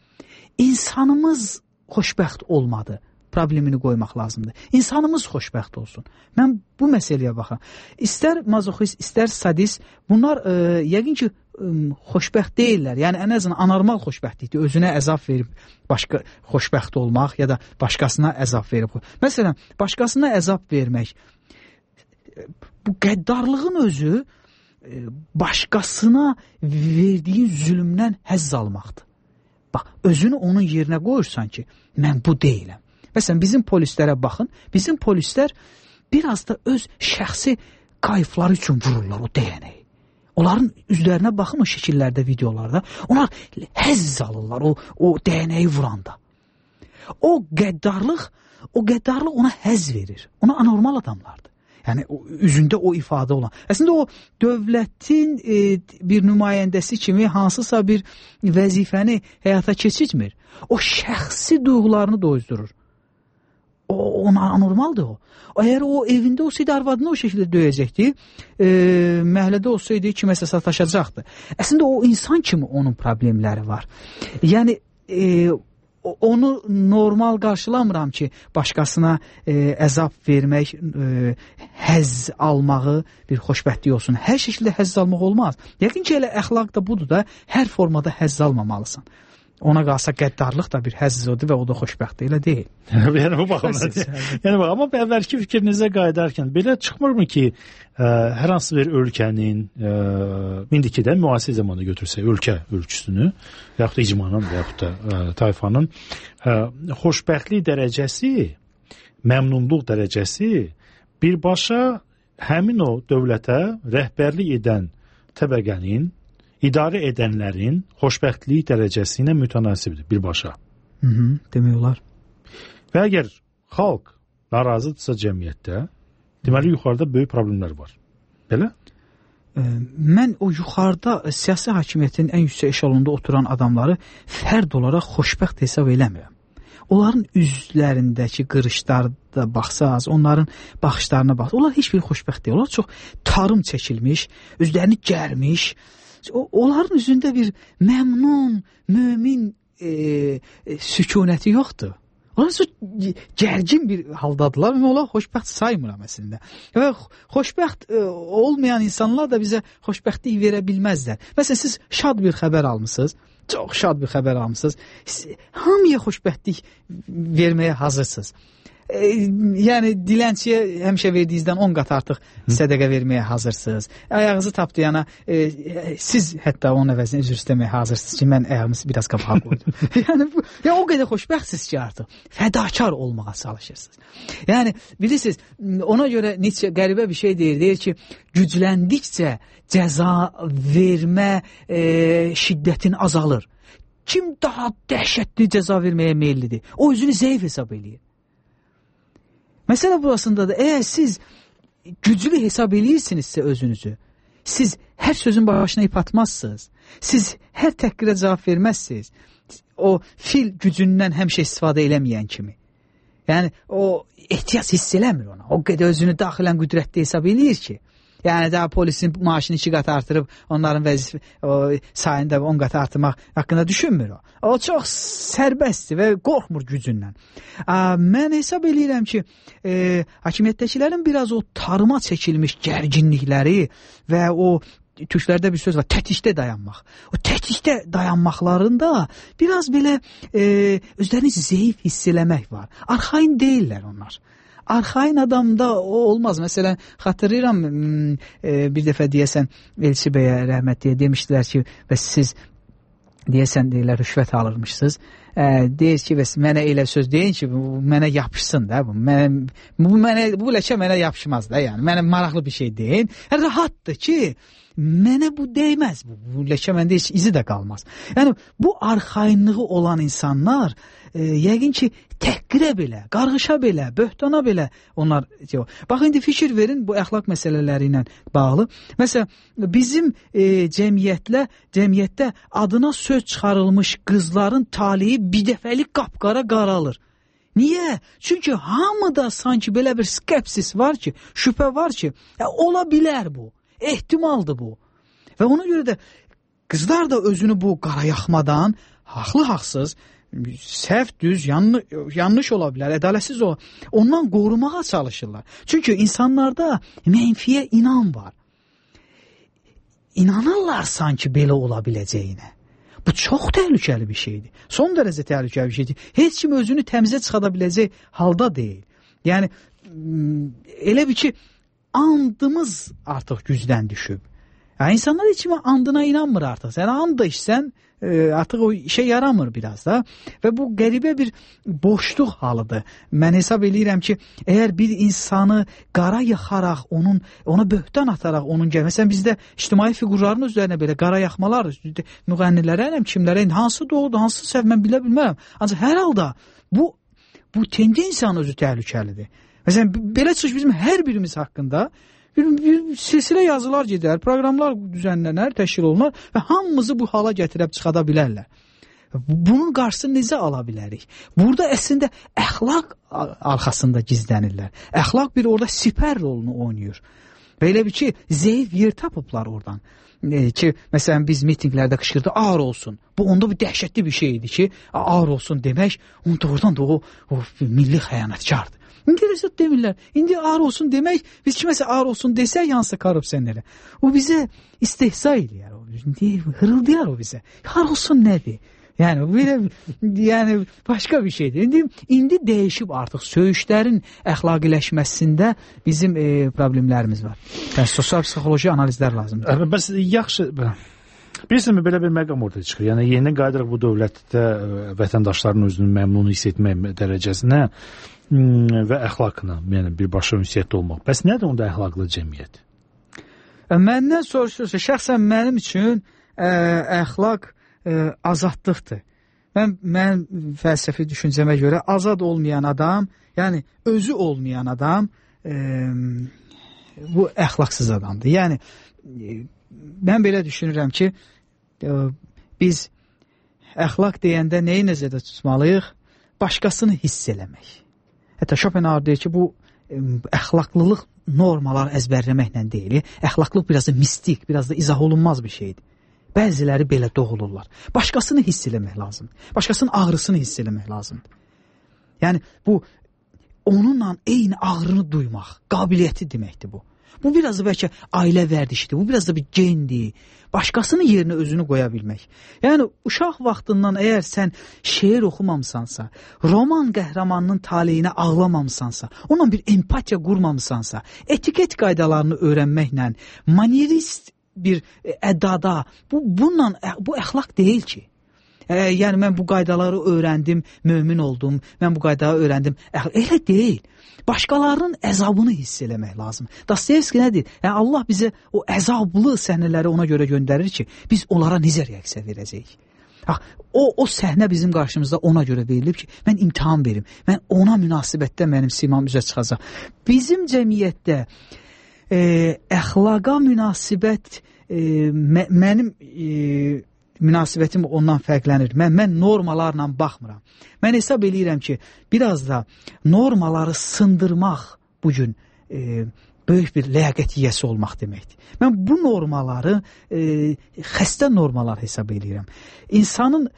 İnsanımız xoşbəxt olmadı. Problemini qoymaq lazımdır. İnsanımız xoşbəxt olsun. Mən bu məsələyə baxıram. İstər mazoxist, istər sadist, bunlar e, yəqin ki, e, xoşbəxt deyirlər. Yəni, ən azından anormal xoşbəxtlikdir. Özünə əzab verib başqa xoşbəxt olmaq ya da başqasına əzab verib. Məsələn, başqasına əzab vermək bu qəddarlığın özü başqasına verdiyin zülmdən həzz almaqdır. Bax, özünü onun yerinə qoyursan ki, mən bu deyiləm. Məsələn, bizim polislərə baxın, bizim polislər biraz da öz şəxsi kayıfları üçün vururlar o deyənəyi. Onların üzlərinə baxın o şəkillərdə, videolarda. Onlar həzz alırlar o, o deyənəyi vuranda. O qəddarlıq, o qəddarlıq ona həzz verir. Ona anormal adamlardır. Yəni o, üzündə o ifadə olan. Əslində o dövlətin e, bir nümayəndəsi kimi hansısa bir vəzifəni həyata keçirmir. O şəxsi duyğularını dozdurur. O, ona anormaldır o. Əgər o evində olsaydı arvadını o şəkildə döyəcəkdi, e, məhəllədə olsaydı kiməsə sataşacaqdı. Əslində o insan kimi onun problemləri var. Yəni e, onu normal qarşılamıram ki, başqasına e, əzab vermək, e, həzz almağı bir xoşbəxtlik olsun. Hər şəkildə həzz almaq olmaz. Yəqin ki, elə əxlaq da budur da, hər formada həzz almamalısan. Ona qalsa qəddarlıq da bir həzzdir və o da xoşbəxtdir, elə deyil. Yəni bu baxımdan. Yəni bax, amma əvvəlki fikrinizə qayıdarkən belə çıxmırmı ki, ə, hər hansı bir ölkənin ə, indiki də müasir zamanda götürsək ölkə ölçüsünü, yaxud da icmanın, yaxud da ə, tayfanın ə, xoşbəxtlik dərəcəsi, məmnunluq dərəcəsi birbaşa həmin o dövlətə rəhbərlik edən təbəqənin, idarə edənlərin xoşbəxtlik dərəcəsi ilə mütənasibdir birbaşa. Hı -hı, demək olar. Və əgər xalq narazıdırsa cəmiyyətdə, deməli yuxarıda böyük problemlər var. Belə? E, mən o yuxarıda siyasi hakimiyyətin ən yüksək eşalonunda oturan adamları fərd olaraq xoşbəxt hesab eləmirəm. Onların üzlərindəki qırışlarda baxsaz, onların baxışlarına baxsaz, onlar heç bir xoşbəxt deyil. Onlar çox tarım çəkilmiş, özlərini gərmiş. O, onların üzündə bir məmnun, mömin e, e, sükunəti yoxdur. Onlar çox gərgin bir haldadılar və onlar xoşbəxt saymıram əslində. Və xoşbəxt e, olmayan insanlar da bizə xoşbəxtlik verə bilməzlər. Məsələn, siz şad bir xəbər almışsınız, çox şad bir xəbər almışsınız, hamıya xoşbəxtlik verməyə hazırsınız. E, yəni dilənçiyə həmişə verdiyinizdən on qat artıq sədəqə verməyə hazırsınız. Ayağınızı tapdayana e, siz hətta onun əvəzinə üzr istəməyə hazırsınız ki, mən ayağımızı biraz qabağa qoydum. yəni bu, ya o qədər xoşbəxtsiz ki, artıq fədakar olmağa çalışırsınız. Yəni bilirsiniz, ona görə Nietzsche qəribə bir şey deyir, deyir ki, gücləndikcə cəza vermə e, şiddətin azalır. Kim daha dəhşətli cəza verməyə meyillidir? O özünü zəif hesab eləyir. Məsələ burasında da, əgər siz güclü hesab eləyirsinizsə özünüzü, siz hər sözün başına ip atmazsınız, siz hər təhqirə cavab verməzsiniz, o fil gücündən həmişə istifadə eləməyən kimi. Yəni, o ehtiyac hiss eləmir ona, o qədər özünü daxilən qüdrətli hesab eləyir ki, yəni daha polisin maaşını iki qat artırıb onların vəzifə sayında on qat artırmaq haqqında düşünmür o. O çox sərbəstdir və qorxmur gücündən. Mən hesab eləyirəm ki, e, hakimiyyətdəkilərin biraz o tarıma çəkilmiş gərginlikləri və o türklərdə bir söz var, tətikdə dayanmaq. O tətikdə dayanmaqlarında biraz belə e, özlərini zəif hiss eləmək var. Arxain deyirlər onlar. Arxain adamda o olmaz. Məsələn, xatırlayıram e, bir dəfə deyəsən Elçi bəyə rəhmətliyə demişdilər ki, bəs siz deyəsən deyirlər rüşvət alırmışsınız. E, deyir ki, bəs mənə elə söz deyin ki, bu mənə yapışsın da. Bu, mənə, bu, mənə, bu ləkə mənə yapışmaz da. Yəni, mənə maraqlı bir şey deyin. Yəni, rahatdır ki, mənə bu deymez. Bu, bu ləkə məndə heç izi də qalmaz. Yəni, bu arxainlığı olan insanlar e, yəqin ki, təhqirə belə, qarğışa belə, böhtana belə onlar... Bax, indi fikir verin bu əxlaq məsələləri ilə bağlı. Məsələn, bizim e, cəmiyyətlə, cəmiyyətdə adına söz çıxarılmış qızların taliyi bidəfəli qapqara qaralır. Niyə? Çünki hamıda sanki belə bir skepsis var ki, şübhə var ki, ya, ola bilər bu. Ehtimaldır bu. Və ona görə də qızlar da özünü bu qarayaxmadan haqlı-haqsız, səhv, düz, yanlış, yanlış ola bilər, ədalətsiz ola, ondan qorumağa çalışırlar. Çünki insanlarda mənfiyə inan var. İnanırlar sanki belə ola biləcəyinə. Bu çox təhlükəli bir şeydir. Son dərəcə təhlükəli bir şeydir. Heç kim özünü təmizə çıxada biləcək halda deyil. Yəni, elə bir ki, andımız artıq gücdən düşüb. Yəni insanlar heç kimə andına inanmır artıq. Sən and da içsən, e, artıq o işə yaramır biraz da və bu qəribə bir boşluq halıdır. Mən hesab eləyirəm ki, əgər bir insanı qara yaxaraq, onun ona böhtan ataraq onun gəl. Məsələn bizdə ictimai fiqurların üzərinə belə qara yaxmalar, müğənnilərə, həm kimlərə hansı doğrudur, hansı səhv mən bilə bilmərəm. Ancaq hər halda bu bu tendensiyanın özü təhlükəlidir. Məsələn belə çıxış bizim hər birimiz haqqında Bir, bir silsilə yazılar gedər, proqramlar düzənlənər, təşkil olunur və hamımızı bu hala gətirib çıxada bilərlər. Bunun qarşısını necə ala bilərik? Burada əslində əxlaq arxasında gizlənirlər. Əxlaq bir orada sipər rolunu oynayır. Və elə bir ki, zəif yer tapıblar oradan. E, ki, məsələn biz mitinqlərdə qışqırdı, ağır olsun. Bu onda bir dəhşətli bir şey idi ki, ağır olsun demək, onun doğrudan da o, o milli xəyanətkardır. İndi rəzət demirlər. İndi ağır olsun demək, biz kiməsə ağır olsun desək, yansısa korrupsiyanerə. O bizə istehza eləyər. İndi hırıldayar o bizə. Ağır olsun nədir? Yəni, belə, yəni başqa bir şeydir. İndi, indi dəyişib artıq söyüşlərin əxlaqiləşməsində bizim e, problemlərimiz var. Yəni, sosial-psixoloji analizlər lazımdır. Bəs yaxşı... Bilirsiniz, belə bir məqam orada çıxır. Yəni, yeni qayıdırıq bu dövlətdə vətəndaşların özünü məmnun hiss etmək dərəcəsinə və əxlaqına, yəni birbaşa ünsiyyətdə olmaq. Bəs nədir onda əxlaqlı cəmiyyət? Məndən soruşursa, şəxsən mənim üçün ə, əxlaq ə, azadlıqdır. Mən, mən fəlsəfi düşüncəmə görə azad olmayan adam, yəni özü olmayan adam ə, bu əxlaqsız adamdır. Yəni ə, mən belə düşünürəm ki, ə, biz əxlaq deyəndə neyi nəzərdə tutmalıyıq? Başqasını hiss eləmək. Hətta Schopenhauer deyir ki, bu ə, əxlaqlılıq normalar əzbərləməklə deyil. Əxlaqlılıq biraz da mistik, biraz da izah olunmaz bir şeydir. Bəziləri belə doğulurlar. Başqasını hiss eləmək lazımdır. Başqasının ağrısını hiss eləmək lazımdır. Yəni, bu onunla eyni ağrını duymaq, qabiliyyəti deməkdir bu. Bu biraz da bəlkə ailə vərdişidir, bu biraz da bir gendir. Başqasının yerinə özünü qoya bilmək. Yəni, uşaq vaxtından əgər sən şeir oxumamısansa, roman qəhrəmanının taleyinə ağlamamısansa, onunla bir empatiya qurmamısansa, etiket qaydalarını öyrənməklə, manierist bir ədada, bu, bununla, bu əxlaq deyil ki. E, yəni, mən bu qaydaları öyrəndim, mömin oldum, mən bu qaydaları öyrəndim. Elə deyil. Başqalarının əzabını hiss eləmək lazım. Dostoyevski nədir? Yəni, Allah bizə o əzablı səhnələri ona görə göndərir ki, biz onlara necə reaksiya verəcəyik. O, o səhnə bizim qarşımızda ona görə verilib ki, mən imtihan verim. Mən ona münasibətdə mənim simam üzə çıxacaq. Bizim cəmiyyətdə e, əxlaqa münasibət e, mə, mənim e, münasibətim ondan fərqlənir. Mən, mən normalarla baxmıram. Mən hesab eləyirəm ki, biraz da normaları sındırmaq bugün e, böyük bir ləyaqətiyyəsi olmaq deməkdir. Mən bu normaları e, xəstə normalar hesab eləyirəm. İnsanın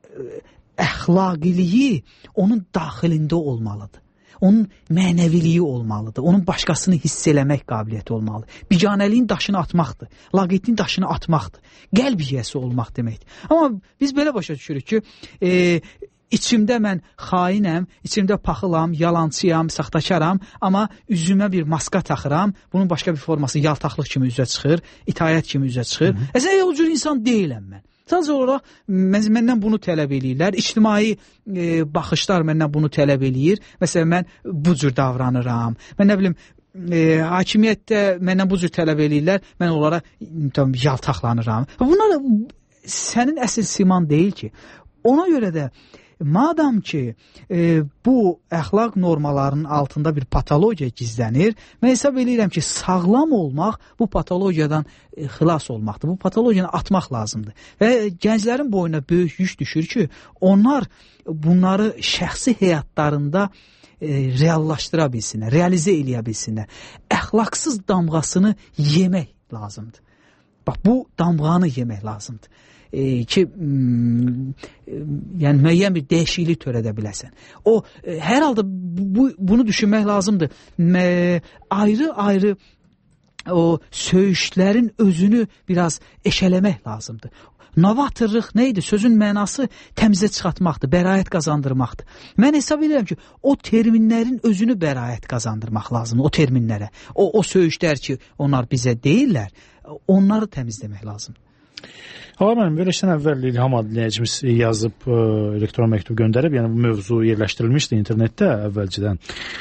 əxlaqiliyi onun daxilində olmalıdır. Onun mənəviliyi olmalıdır. Onun başqasını hiss eləmək qabiliyyəti olmalıdır. Biganəliyin daşını atmaqdır. Laqeydin daşını atmaqdır. Qəlb yiyəsi olmaq deməkdir. Amma biz belə başa düşürük ki, e, içimdə mən xainəm, içimdə paxılam, yalancıyam, saxtakaram, amma üzümə bir maska taxıram. Bunun başqa bir forması yaltaqlıq kimi üzə çıxır, itayət kimi üzə çıxır. Əslində o cür insan deyiləm mən. Sadəcə olaraq məndən bunu tələb eləyirlər. İctimai e, baxışlar məndən bunu tələb eləyir. Məsələn, mən bu cür davranıram. Mən nə bilim, e, hakimiyyətdə məndən bu cür tələb eləyirlər. Mən onlara tam, yaltaqlanıram. Bunlar sənin əsl siman deyil ki. Ona görə də madam ki, e, bu əxlaq normalarının altında bir patologiya gizlənir, mən hesab eləyirəm ki, sağlam olmaq bu patologiyadan e, xilas olmaqdır. Bu patologiyanı atmaq lazımdır. Və gənclərin boyuna böyük yük düşür ki, onlar bunları şəxsi həyatlarında e, reallaşdıra bilsinlər, realizə eləyə bilsinlər. Əxlaqsız damğasını yemək lazımdır. Bax, bu damğanı yemək lazımdır. E, ki m, e, yəni müəyyən bir dəyişiklik törədə biləsən. O e, hər halda bu, bunu düşünmək lazımdır. E, ayrı-ayrı o söyüşlərin özünü biraz eşələmək lazımdır. Novatorluq nə idi? Sözün mənası təmizə çıxartmaqdır, bəraət qazandırmaqdır. Mən hesab edirəm ki, o terminlərin özünü bəraət qazandırmaq lazımdır, o terminlərə. O, o söyüşlər ki, onlar bizə deyirlər, onları təmizləmək lazımdır. Hava mənim, verilişdən əvvəl İlham dinləyicimiz yazıb, elektron məktub göndərib, yəni bu mövzu yerləşdirilmişdi internetdə əvvəlcədən.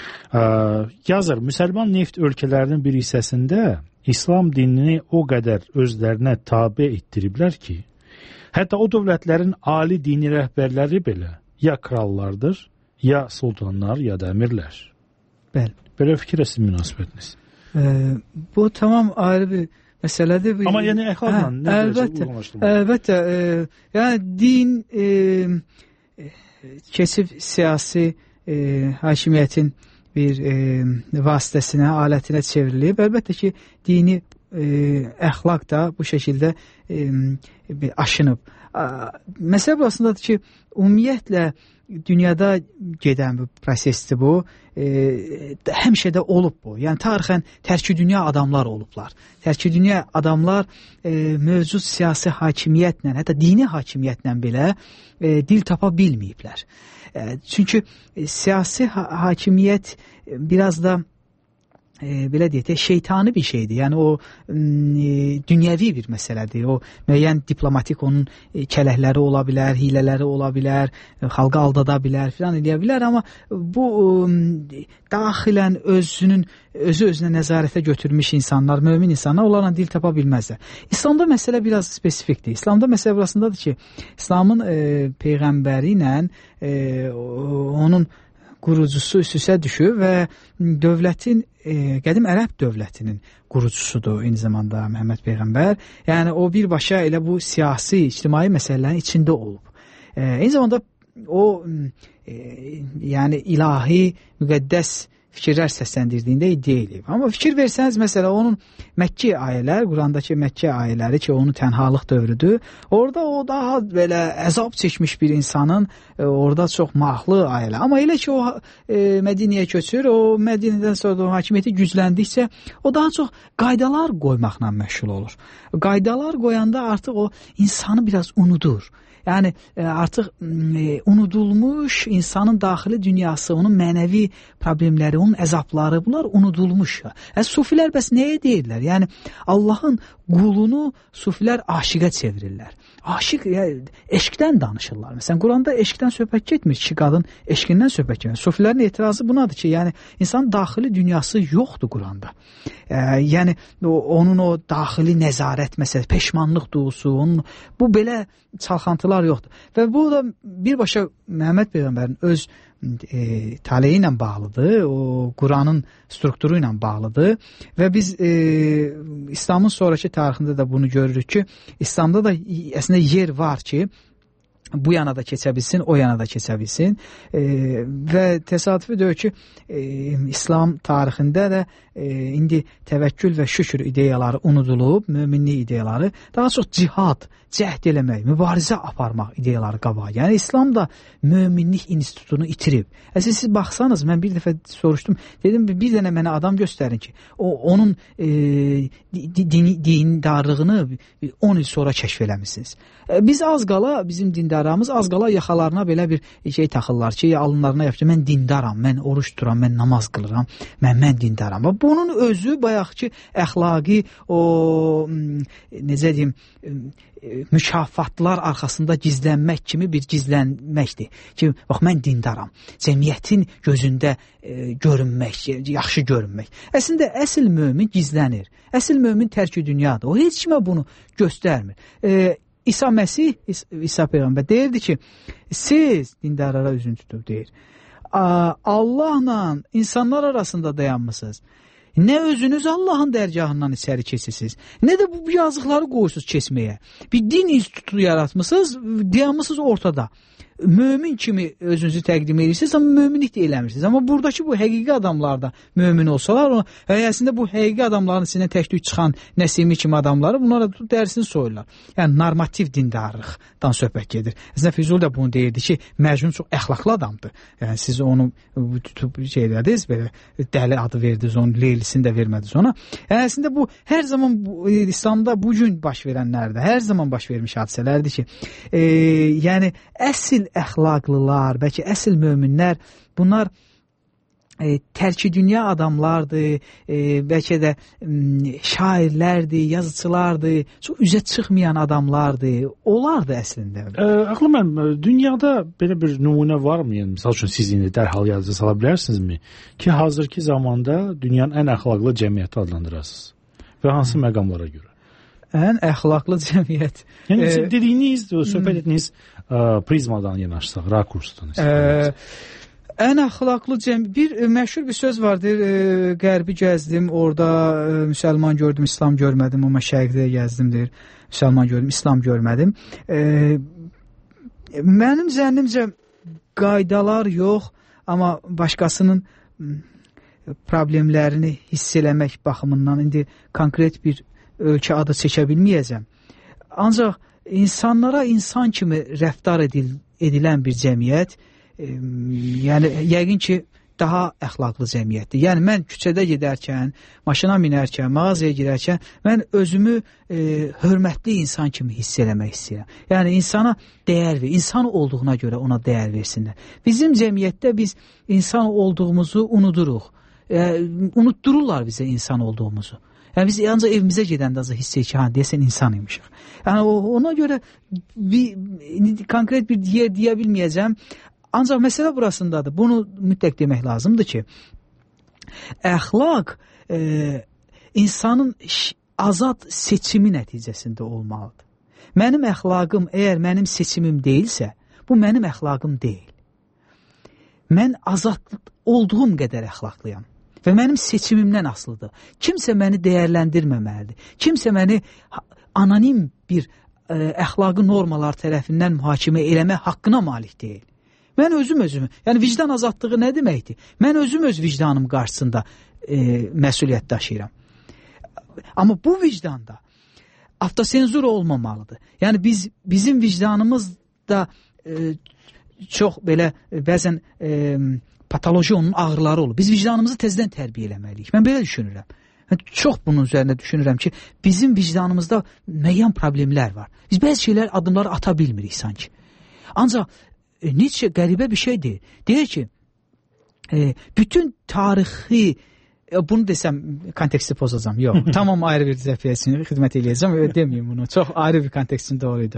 Yazır, müsəlman neft ölkələrinin bir hissəsində İslam dinini o qədər özlərinə tabe etdiriblər ki, hətta o dövlətlərin ali dini rəhbərləri belə ya krallardır, ya sultanlar, ya da əmirlər. Bəli. Belə fikirə sizin münasibətiniz? E, bu tamam ayrı bir məsələdir. Bir... Amma yəni əxlaqla hə, nə əlbəttə, əlbəttə. E, yəni din e, keçib siyasi e, hakimiyyətin bir e, vasitəsinə, alətinə çevrilib. Əlbəttə ki, dini e, əxlaq da bu şəkildə e, aşınıb. Məsələ burasındadır ki, ümumiyyətlə dünyada gedən bir prosesdir bu. E, həmişə də olub bu. Yəni tarixən tərki dünya adamlar olublar. Tərki dünya adamlar e, mövcud siyasi hakimiyyətlə, hətta dini hakimiyyətlə belə e, dil tapa bilməyiblər. E, çünki e, siyasi ha hakimiyyət e, biraz da e, belə deyək, şeytani bir şeydir. Yəni o e, dünyəvi bir məsələdir. O müəyyən diplomatik onun e, kələkləri ola bilər, hilələri ola bilər, e, xalqı aldada bilər, filan eləyə bilər, amma bu e, daxilən özünün özü özünə nəzarətə götürmüş insanlar, mömin insanlar onlarla dil tapa bilməzlər. İslamda məsələ biraz spesifikdir. İslamda məsələ burasındadır ki, İslamın e, peyğəmbəri ilə e, onun qurucusu üst-üstə düşür və dövlətin, e, qədim ərəb dövlətinin qurucusudur eyni zamanda Məhəmməd Peyğəmbər. Yəni o birbaşa elə bu siyasi, ictimai məsələlərin içində olub. E, eyni zamanda o e, yəni ilahi, müqəddəs fikirlər səsləndirdiyində iddia edib. Amma fikir versəniz, məsələ onun Məkki ayələr, Qurandakı Məkki ayələri ki, onun tənhalıq dövrüdür. Orada o daha belə əzab çəkmiş bir insanın, e, orada çox maraqlı ayələr. Amma elə ki, o e, Mədinəyə köçür, o Mədinədən sonra o hakimiyyəti gücləndikcə, o daha çox qaydalar qoymaqla məşğul olur. Qaydalar qoyanda artıq o insanı biraz unudur. Yəni e, artıq e, unudulmuş insanın daxili dünyası, onun mənəvi problemləri, onun əzabları, bunlar unudulmuş. Yəni sufilər bəs nəyə deyirlər? Yəni Allahın qulunu sufilər aşiqə çevirirlər. Aşiq, yəni, eşqdən danışırlar. Məsələn, Quranda eşqdən söhbət getmir, iki qadın eşqindən söhbət getmir. Sufilərin etirazı bunadır ki, yəni insanın daxili dünyası yoxdur Quranda. E, yəni o, onun o daxili nəzarət məsələsi, peşmanlıq duyğusu, onun bu belə çalxantılar yoxdur. Və bu da birbaşa Məhəmməd Peyğəmbərin öz e, taleyi ilə bağlıdır, o Quranın strukturu ilə bağlıdır və biz e, İslamın sonraki tarixində də bunu görürük ki, İslamda da əslində yer var ki, bu yana da keçə bilsin, o yana da keçə bilsin e, və təsadüfi deyir ki, e, İslam tarixində də e, indi təvəkkül və şükür ideyaları unudulub, möminlik ideyaları, daha çox cihad, cəhd eləmək, mübarizə aparmaq ideyaları qabağa. Yəni İslam da möminlik institutunu itirib. Əslində siz baxsanız, mən bir dəfə soruşdum, dedim bir dənə mənə adam göstərin ki, o onun e, din, dindarlığını on il sonra kəşf eləmişsiniz. E, biz az qala, bizim dindarlarımız az qala yaxalarına belə bir şey taxırlar ki, alınlarına yapacaq, mən dindaram, mən oruç tuturam, mən namaz qılıram, mən, mən dindaram. Bunun özü bayaq ki, əxlaqi, o necə deyim, mükafatlar arxasında gizlənmək kimi bir gizlənməkdir. Ki, bax, mən dindaram. Cəmiyyətin gözündə e, görünmək, yaxşı görünmək. Əslində, əsl mömin gizlənir. Əsl mömin tərki dünyadır. O, heç kimə bunu göstərmir. E, İsa Məsih, İsa, İsa Peyğəmbər deyirdi ki, siz dindarlara üzün tutub deyir. Allahla insanlar arasında dayanmışsınız. Nə özünüz Allahın dərgahından içəri keçirsiniz, nə də bu yazıqları qoyursunuz keçməyə. Bir din institutu yaratmışsınız, dayanmışsınız ortada. mömin kimi özünüzü təqdim edirsiniz, amma möminlik də eləmirsiniz. Amma buradakı bu həqiqi adamlar da mömin olsalar, əslində bu həqiqi adamların içindən tək-tük çıxan Nəsimi kimi adamları bunlara dərsini soyurlar. Yəni normativ dindarlıqdan söhbət gedir. Əslində Füzuli də bunu deyirdi ki, Məcnun çox əxlaqlı adamdır. Yəni siz onu şey edədiniz, belə dəli adı verdiniz, onun Leylisini də vermədiniz ona. Yəni əslində bu hər zaman bu, İslamda bu gün baş verənlərdir, hər zaman baş vermiş hadisələrdir ki, e, yəni əsl əxlaqlılar, bəlkə əsl möminlər, bunlar e, tərki dünya adamlardır, e, bəlkə də m, şairlərdir, yazıçılardır, çox üzə çıxmayan adamlardır. Olardı əslində. E, Ağlı mən, dünyada belə bir nümunə varmı? Yəni, misal üçün siz indi dərhal yazı sala bilərsinizmi? Ki, hazırki zamanda dünyanın ən əxlaqlı cəmiyyəti adlandırasınız. Və hansı hmm. məqamlara görə? Ən əxlaqlı cəmiyyət. Yəni, e, dediyiniz, söhbət etdiyiniz prizmadan yanaşsaq, rakursdan. E, ən əxlaqlı cəmiyyət. Bir e, məşhur bir söz vardır. E, Qərbi gəzdim, orada e, müsəlman gördüm, İslam görmədim, amma şərqdə gəzdim deyir. Müsəlman gördüm, İslam görmədim. E, mənim zənnimcə qaydalar yox, amma başqasının problemlərini hiss eləmək baxımından indi konkret bir ölkə adı çəkə bilməyəcəm. Ancaq insanlara insan kimi rəftar edil, edilən bir cəmiyyət, e, yəni yəqin ki, daha əxlaqlı cəmiyyətdir. Yəni mən küçədə gedərkən, maşına minərkən, mağazaya girərkən mən özümü e, hörmətli insan kimi hiss eləmək istəyirəm. Yəni insana dəyər ver, insan olduğuna görə ona dəyər versinlər. Bizim cəmiyyətdə biz insan olduğumuzu unuduruq. E, unutdururlar bizə insan olduğumuzu. Yəni biz ancaq evimizə gedəndə azı hiss edir ki, ha, deyəsən insan imişik. Yəni ona görə bir konkret bir deyə, deyə bilməyəcəm. Ancaq məsələ burasındadır. Bunu mütləq demək lazımdır ki, əxlaq e, insanın azad seçimi nəticəsində olmalıdır. Mənim əxlaqım əgər mənim seçimim deyilsə, bu mənim əxlaqım deyil. Mən azad olduğum qədər əxlaqlıyam. Və mənim seçimimdən asılıdır. Kimsə məni dəyərləndirməməlidir. Kimsə məni anonim bir ə, əxlaqi normalar tərəfindən mühakimə eləmə haqqına malik deyil. Mən özüm özümü, yəni vicdan azadlığı nə deməkdir? Mən özüm öz vicdanım qarşısında e, məsuliyyət daşıyıram. Amma bu vicdanda avtosenzur olmamalıdır. Yəni biz bizim vicdanımız da e, çox belə bəzən e, patoloji onun ağrıları olur. Biz vicdanımızı tezdən tərbiyə eləməliyik. Mən belə düşünürəm. Mən çox bunun üzərində düşünürəm ki, bizim vicdanımızda müəyyən problemlər var. Biz bəzi şeylər, adımları ata bilmirik sanki. Ancaq e, Nietzsche qəribə bir şey deyir. Deyir ki, e, bütün tarixi, bunu desəm konteksti pozacağım. Yox, tamam ayrı bir zəfiyyəsini xidmət eləyəcəm. Deməyim bunu. Çox ayrı bir kontekstin doğruydu.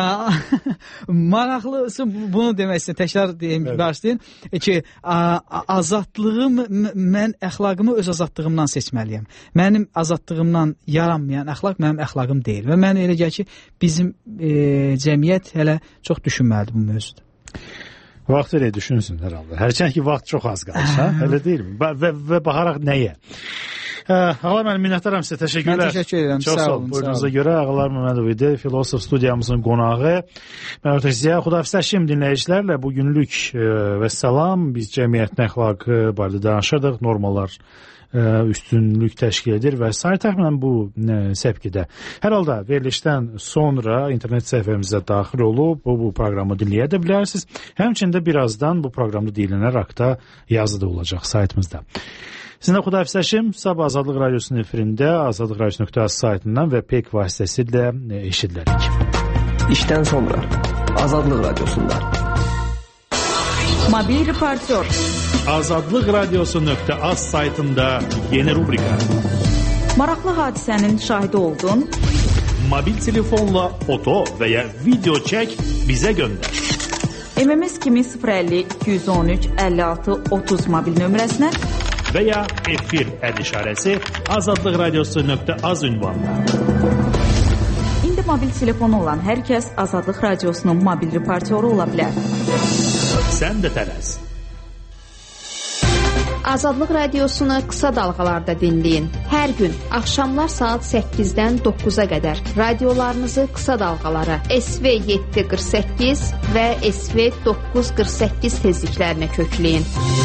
Maraqlısı bunu demək istəyirəm. Təkrar deyim, evet. Başlayın ki, azadlığım, mən əxlaqımı öz azadlığımdan seçməliyəm. Mənim azadlığımdan yaranmayan əxlaq mənim əxlaqım deyil. Və mən elə gəl ki, bizim e, cəmiyyət hələ çox düşünməlidir bu mövzuda. Vaxt elə düşünsün hər halda. Hərçən ki, vaxt çox az qalır, hə? Elə deyilmi? Və, və, və baxaraq nəyə? Ağlar mənim, minnətdaram sizə, təşəkkürlər. Mən təşəkkür edirəm, çox sağ olun. Buyurunuza görə Ağlar Məmmədov idi, filosof studiyamızın qonağı. Mən ötəsizə xudafisləşim dinləyicilərlə bugünlük və salam. Biz cəmiyyətin əxlaqı barədə danışırdıq, normalar üstünlük təşkil edir və sair təxminən bu səpkidə. Hər halda verilişdən sonra internet səhifəmizə daxil olub bu, bu proqramı dinləyə də bilərsiniz. Həmçində birazdan bu proqramda deyilənər haqda yazı da olacaq saytımızda. Sizinlə xudafisləşim. Sabah Azadlıq Radiosu'nun efirində azadlıq radiosu nöqtə az saytından və P E K vasitəsilə eşidilərik. İşdən sonra Azadlıq Radiosunda Mobil reportör azadlıq radiosu nöqtə az saytında yeni rubrika. Maraqlı hadisənin şahidi oldun. Mobil telefonla foto və ya video çək, bizə göndər. M M S kimi sıfır əlli iki yüz on üç əlli altı otuz mobil nömrəsinə və ya efir əd işarəsi azadlıq radiosu nöqtə az ünvanına. İndi mobil telefonu olan hər kəs Azadlıq Radiosunun mobil reportyoru ola bilər. Sən də tələs. Azadlıq radiosunu qısa dalğalarda dinləyin. Hər gün axşamlar saat səkkizdən doqquza qədər radiolarınızı qısa dalğalara S V yeddi qırx səkkiz və S V doqquz qırx səkkiz tezliklərinə kökləyin.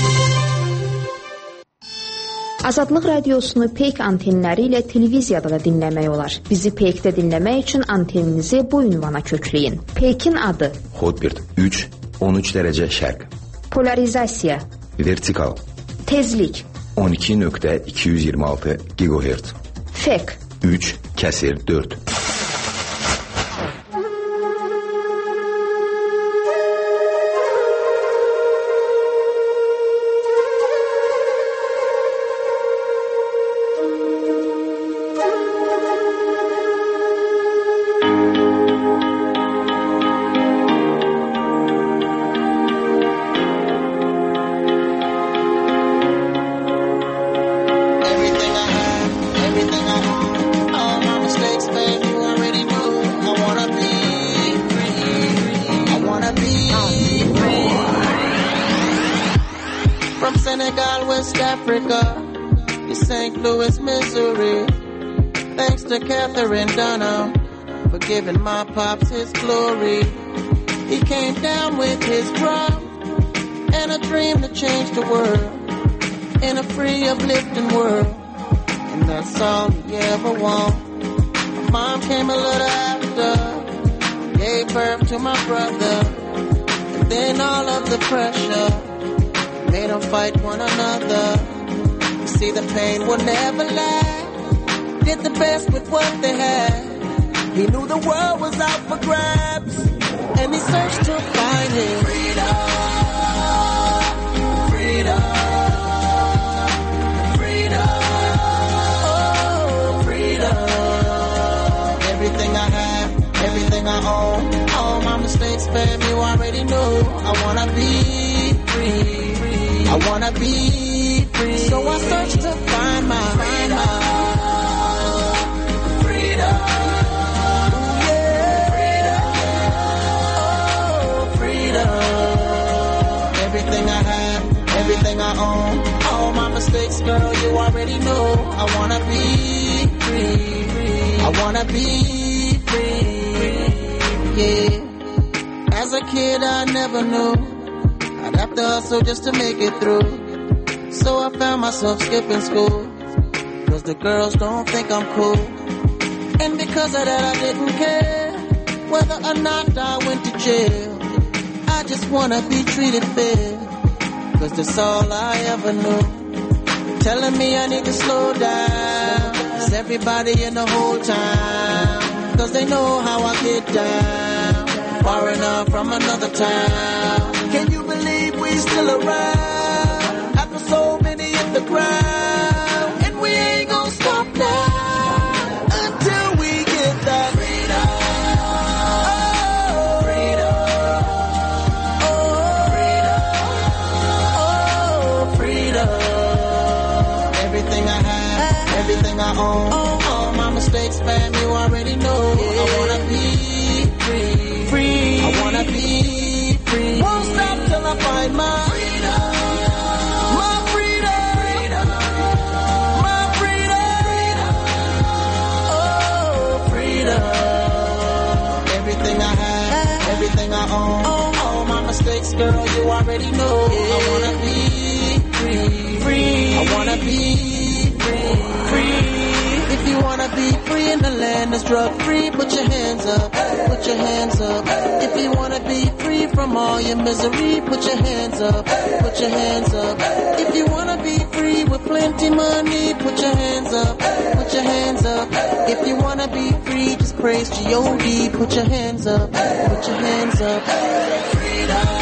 Azadlıq radiosunu Peyk antenləri ilə televiziyada da dinləmək olar. Bizi Peykdə dinləmək üçün anteninizi bu ünvana kökləyin. Peykin adı Hotbird üç on üç dərəcə şərq. Polarizasiya. Vertikal. Tezlik on iki nöqtə iki yüz iyirmi altı gigahertz. Fek üç kəsir dörd. Giving my pops his glory. He came down with his drum and a dream to change the world in a free, uplifting world. And that's all he ever wanted. My mom came a little after, gave birth to my brother. And then all of the pressure made them fight one another. You see, the pain will never last. Did the best with what they had. He knew the world was out for grabs, and he searched to find his freedom, freedom, freedom, oh, freedom. Everything I have, everything I own, all my mistakes, fam, you already know. I wanna be free, I wanna be free. So I searched to find my, find my freedom. Everything I have, everything I own, all my mistakes, girl, you already know. I wanna be free, I wanna be free, yeah. As a kid, I never knew I'd have to hustle just to make it through. So I found myself skipping school, cause the girls don't think I'm cool. And because of that, I didn't care whether or not I went to jail. I just wanna be treated fair, cause that's all I ever knew. Telling me I need to slow down, cause everybody in the whole town, cause they know how I get down, far enough from another town. Can you believe we still around, after so many in the ground, and we ain't gonna stop now, until we get that freedom. Everything I have, everything I own, all my mistakes, fam, you already know. I wanna be free, free. I wanna be free. Won't stop till I find my freedom, my freedom, my freedom, oh, freedom. Everything I have, everything I own, all my mistakes, girl, you already know. I wanna be free, free. I wanna be free, free. If you wanna be free in the land that's drug free, put your hands up, put your hands up. If you wanna be free from all your misery, put your hands up, put your hands up. If you wanna be free with plenty money, put your hands up, put your hands up. If you wanna be free, just praise G O D, put your hands up, put your hands up. Freedom.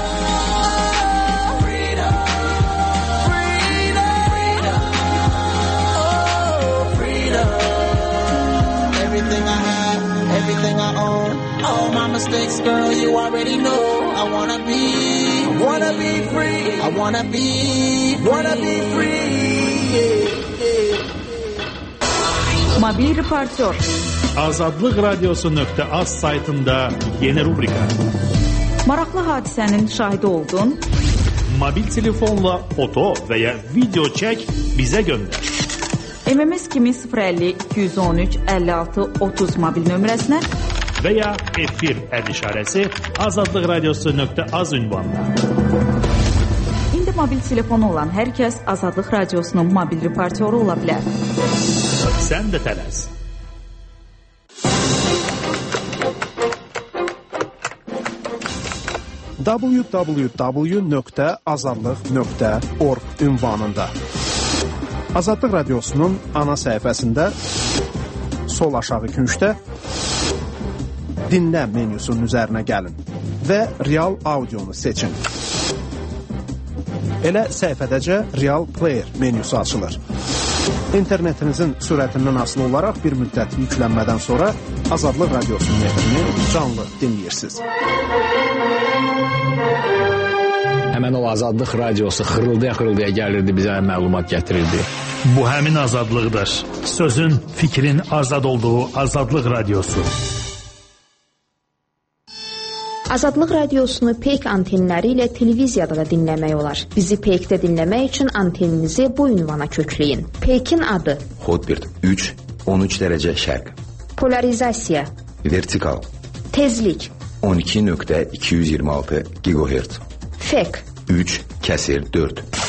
Everything I have, everything I own, all my mistakes, girl, you already know. I wanna be, I wanna be free. I wanna be, wanna be free. Yeah, yeah. Mobil reportör. Azadlıq radiosu nöqtə az saytında yeni rubrika. Maraqlı hadisənin şahidi oldun. mobil telefonla foto və ya video çək, bizə göndər. M M S kimi sıfır əlli iki yüz on üç əlli altı otuz mobil nömrəsinə və ya efir əd işarəsi azadlıq radiosu nöqtə az ünvanına. İndi mobil telefonu olan hər kəs Azadlıq Radiosunun mobil reportyoru ola bilər. Sən də tələs. w w w nöqtə azadlıq nöqtə org ünvanında. Azadlıq Radiosunun ana səhifəsində sol aşağı küncdə dinlə menyusunun üzərinə gəlin və real audionu seçin. Elə səhifədəcə Real Player menyusu açılır. İnternetinizin sürətindən asılı olaraq bir müddət yüklənmədən sonra Azadlıq Radiosunun efrini canlı dinləyirsiniz. Həmən o Azadlıq Radiosu xırıldaya-xırıldaya gəlirdi, bizə məlumat gətirirdi. Bu həmin azadlıqdır. Sözün, fikrin azad olduğu Azadlıq Radiosu. Azadlıq Radiosunu peyk antenləri ilə televiziyada da dinləmək olar. Bizi peykdə dinləmək üçün anteninizi bu ünvana kökləyin. Peykin adı: Hotbird üç on üç dərəcə şərq. Polarizasiya: Vertikal. Tezlik: on iki nöqtə iki yüz iyirmi altı gigahertz. Fek: üç kəsir dörd.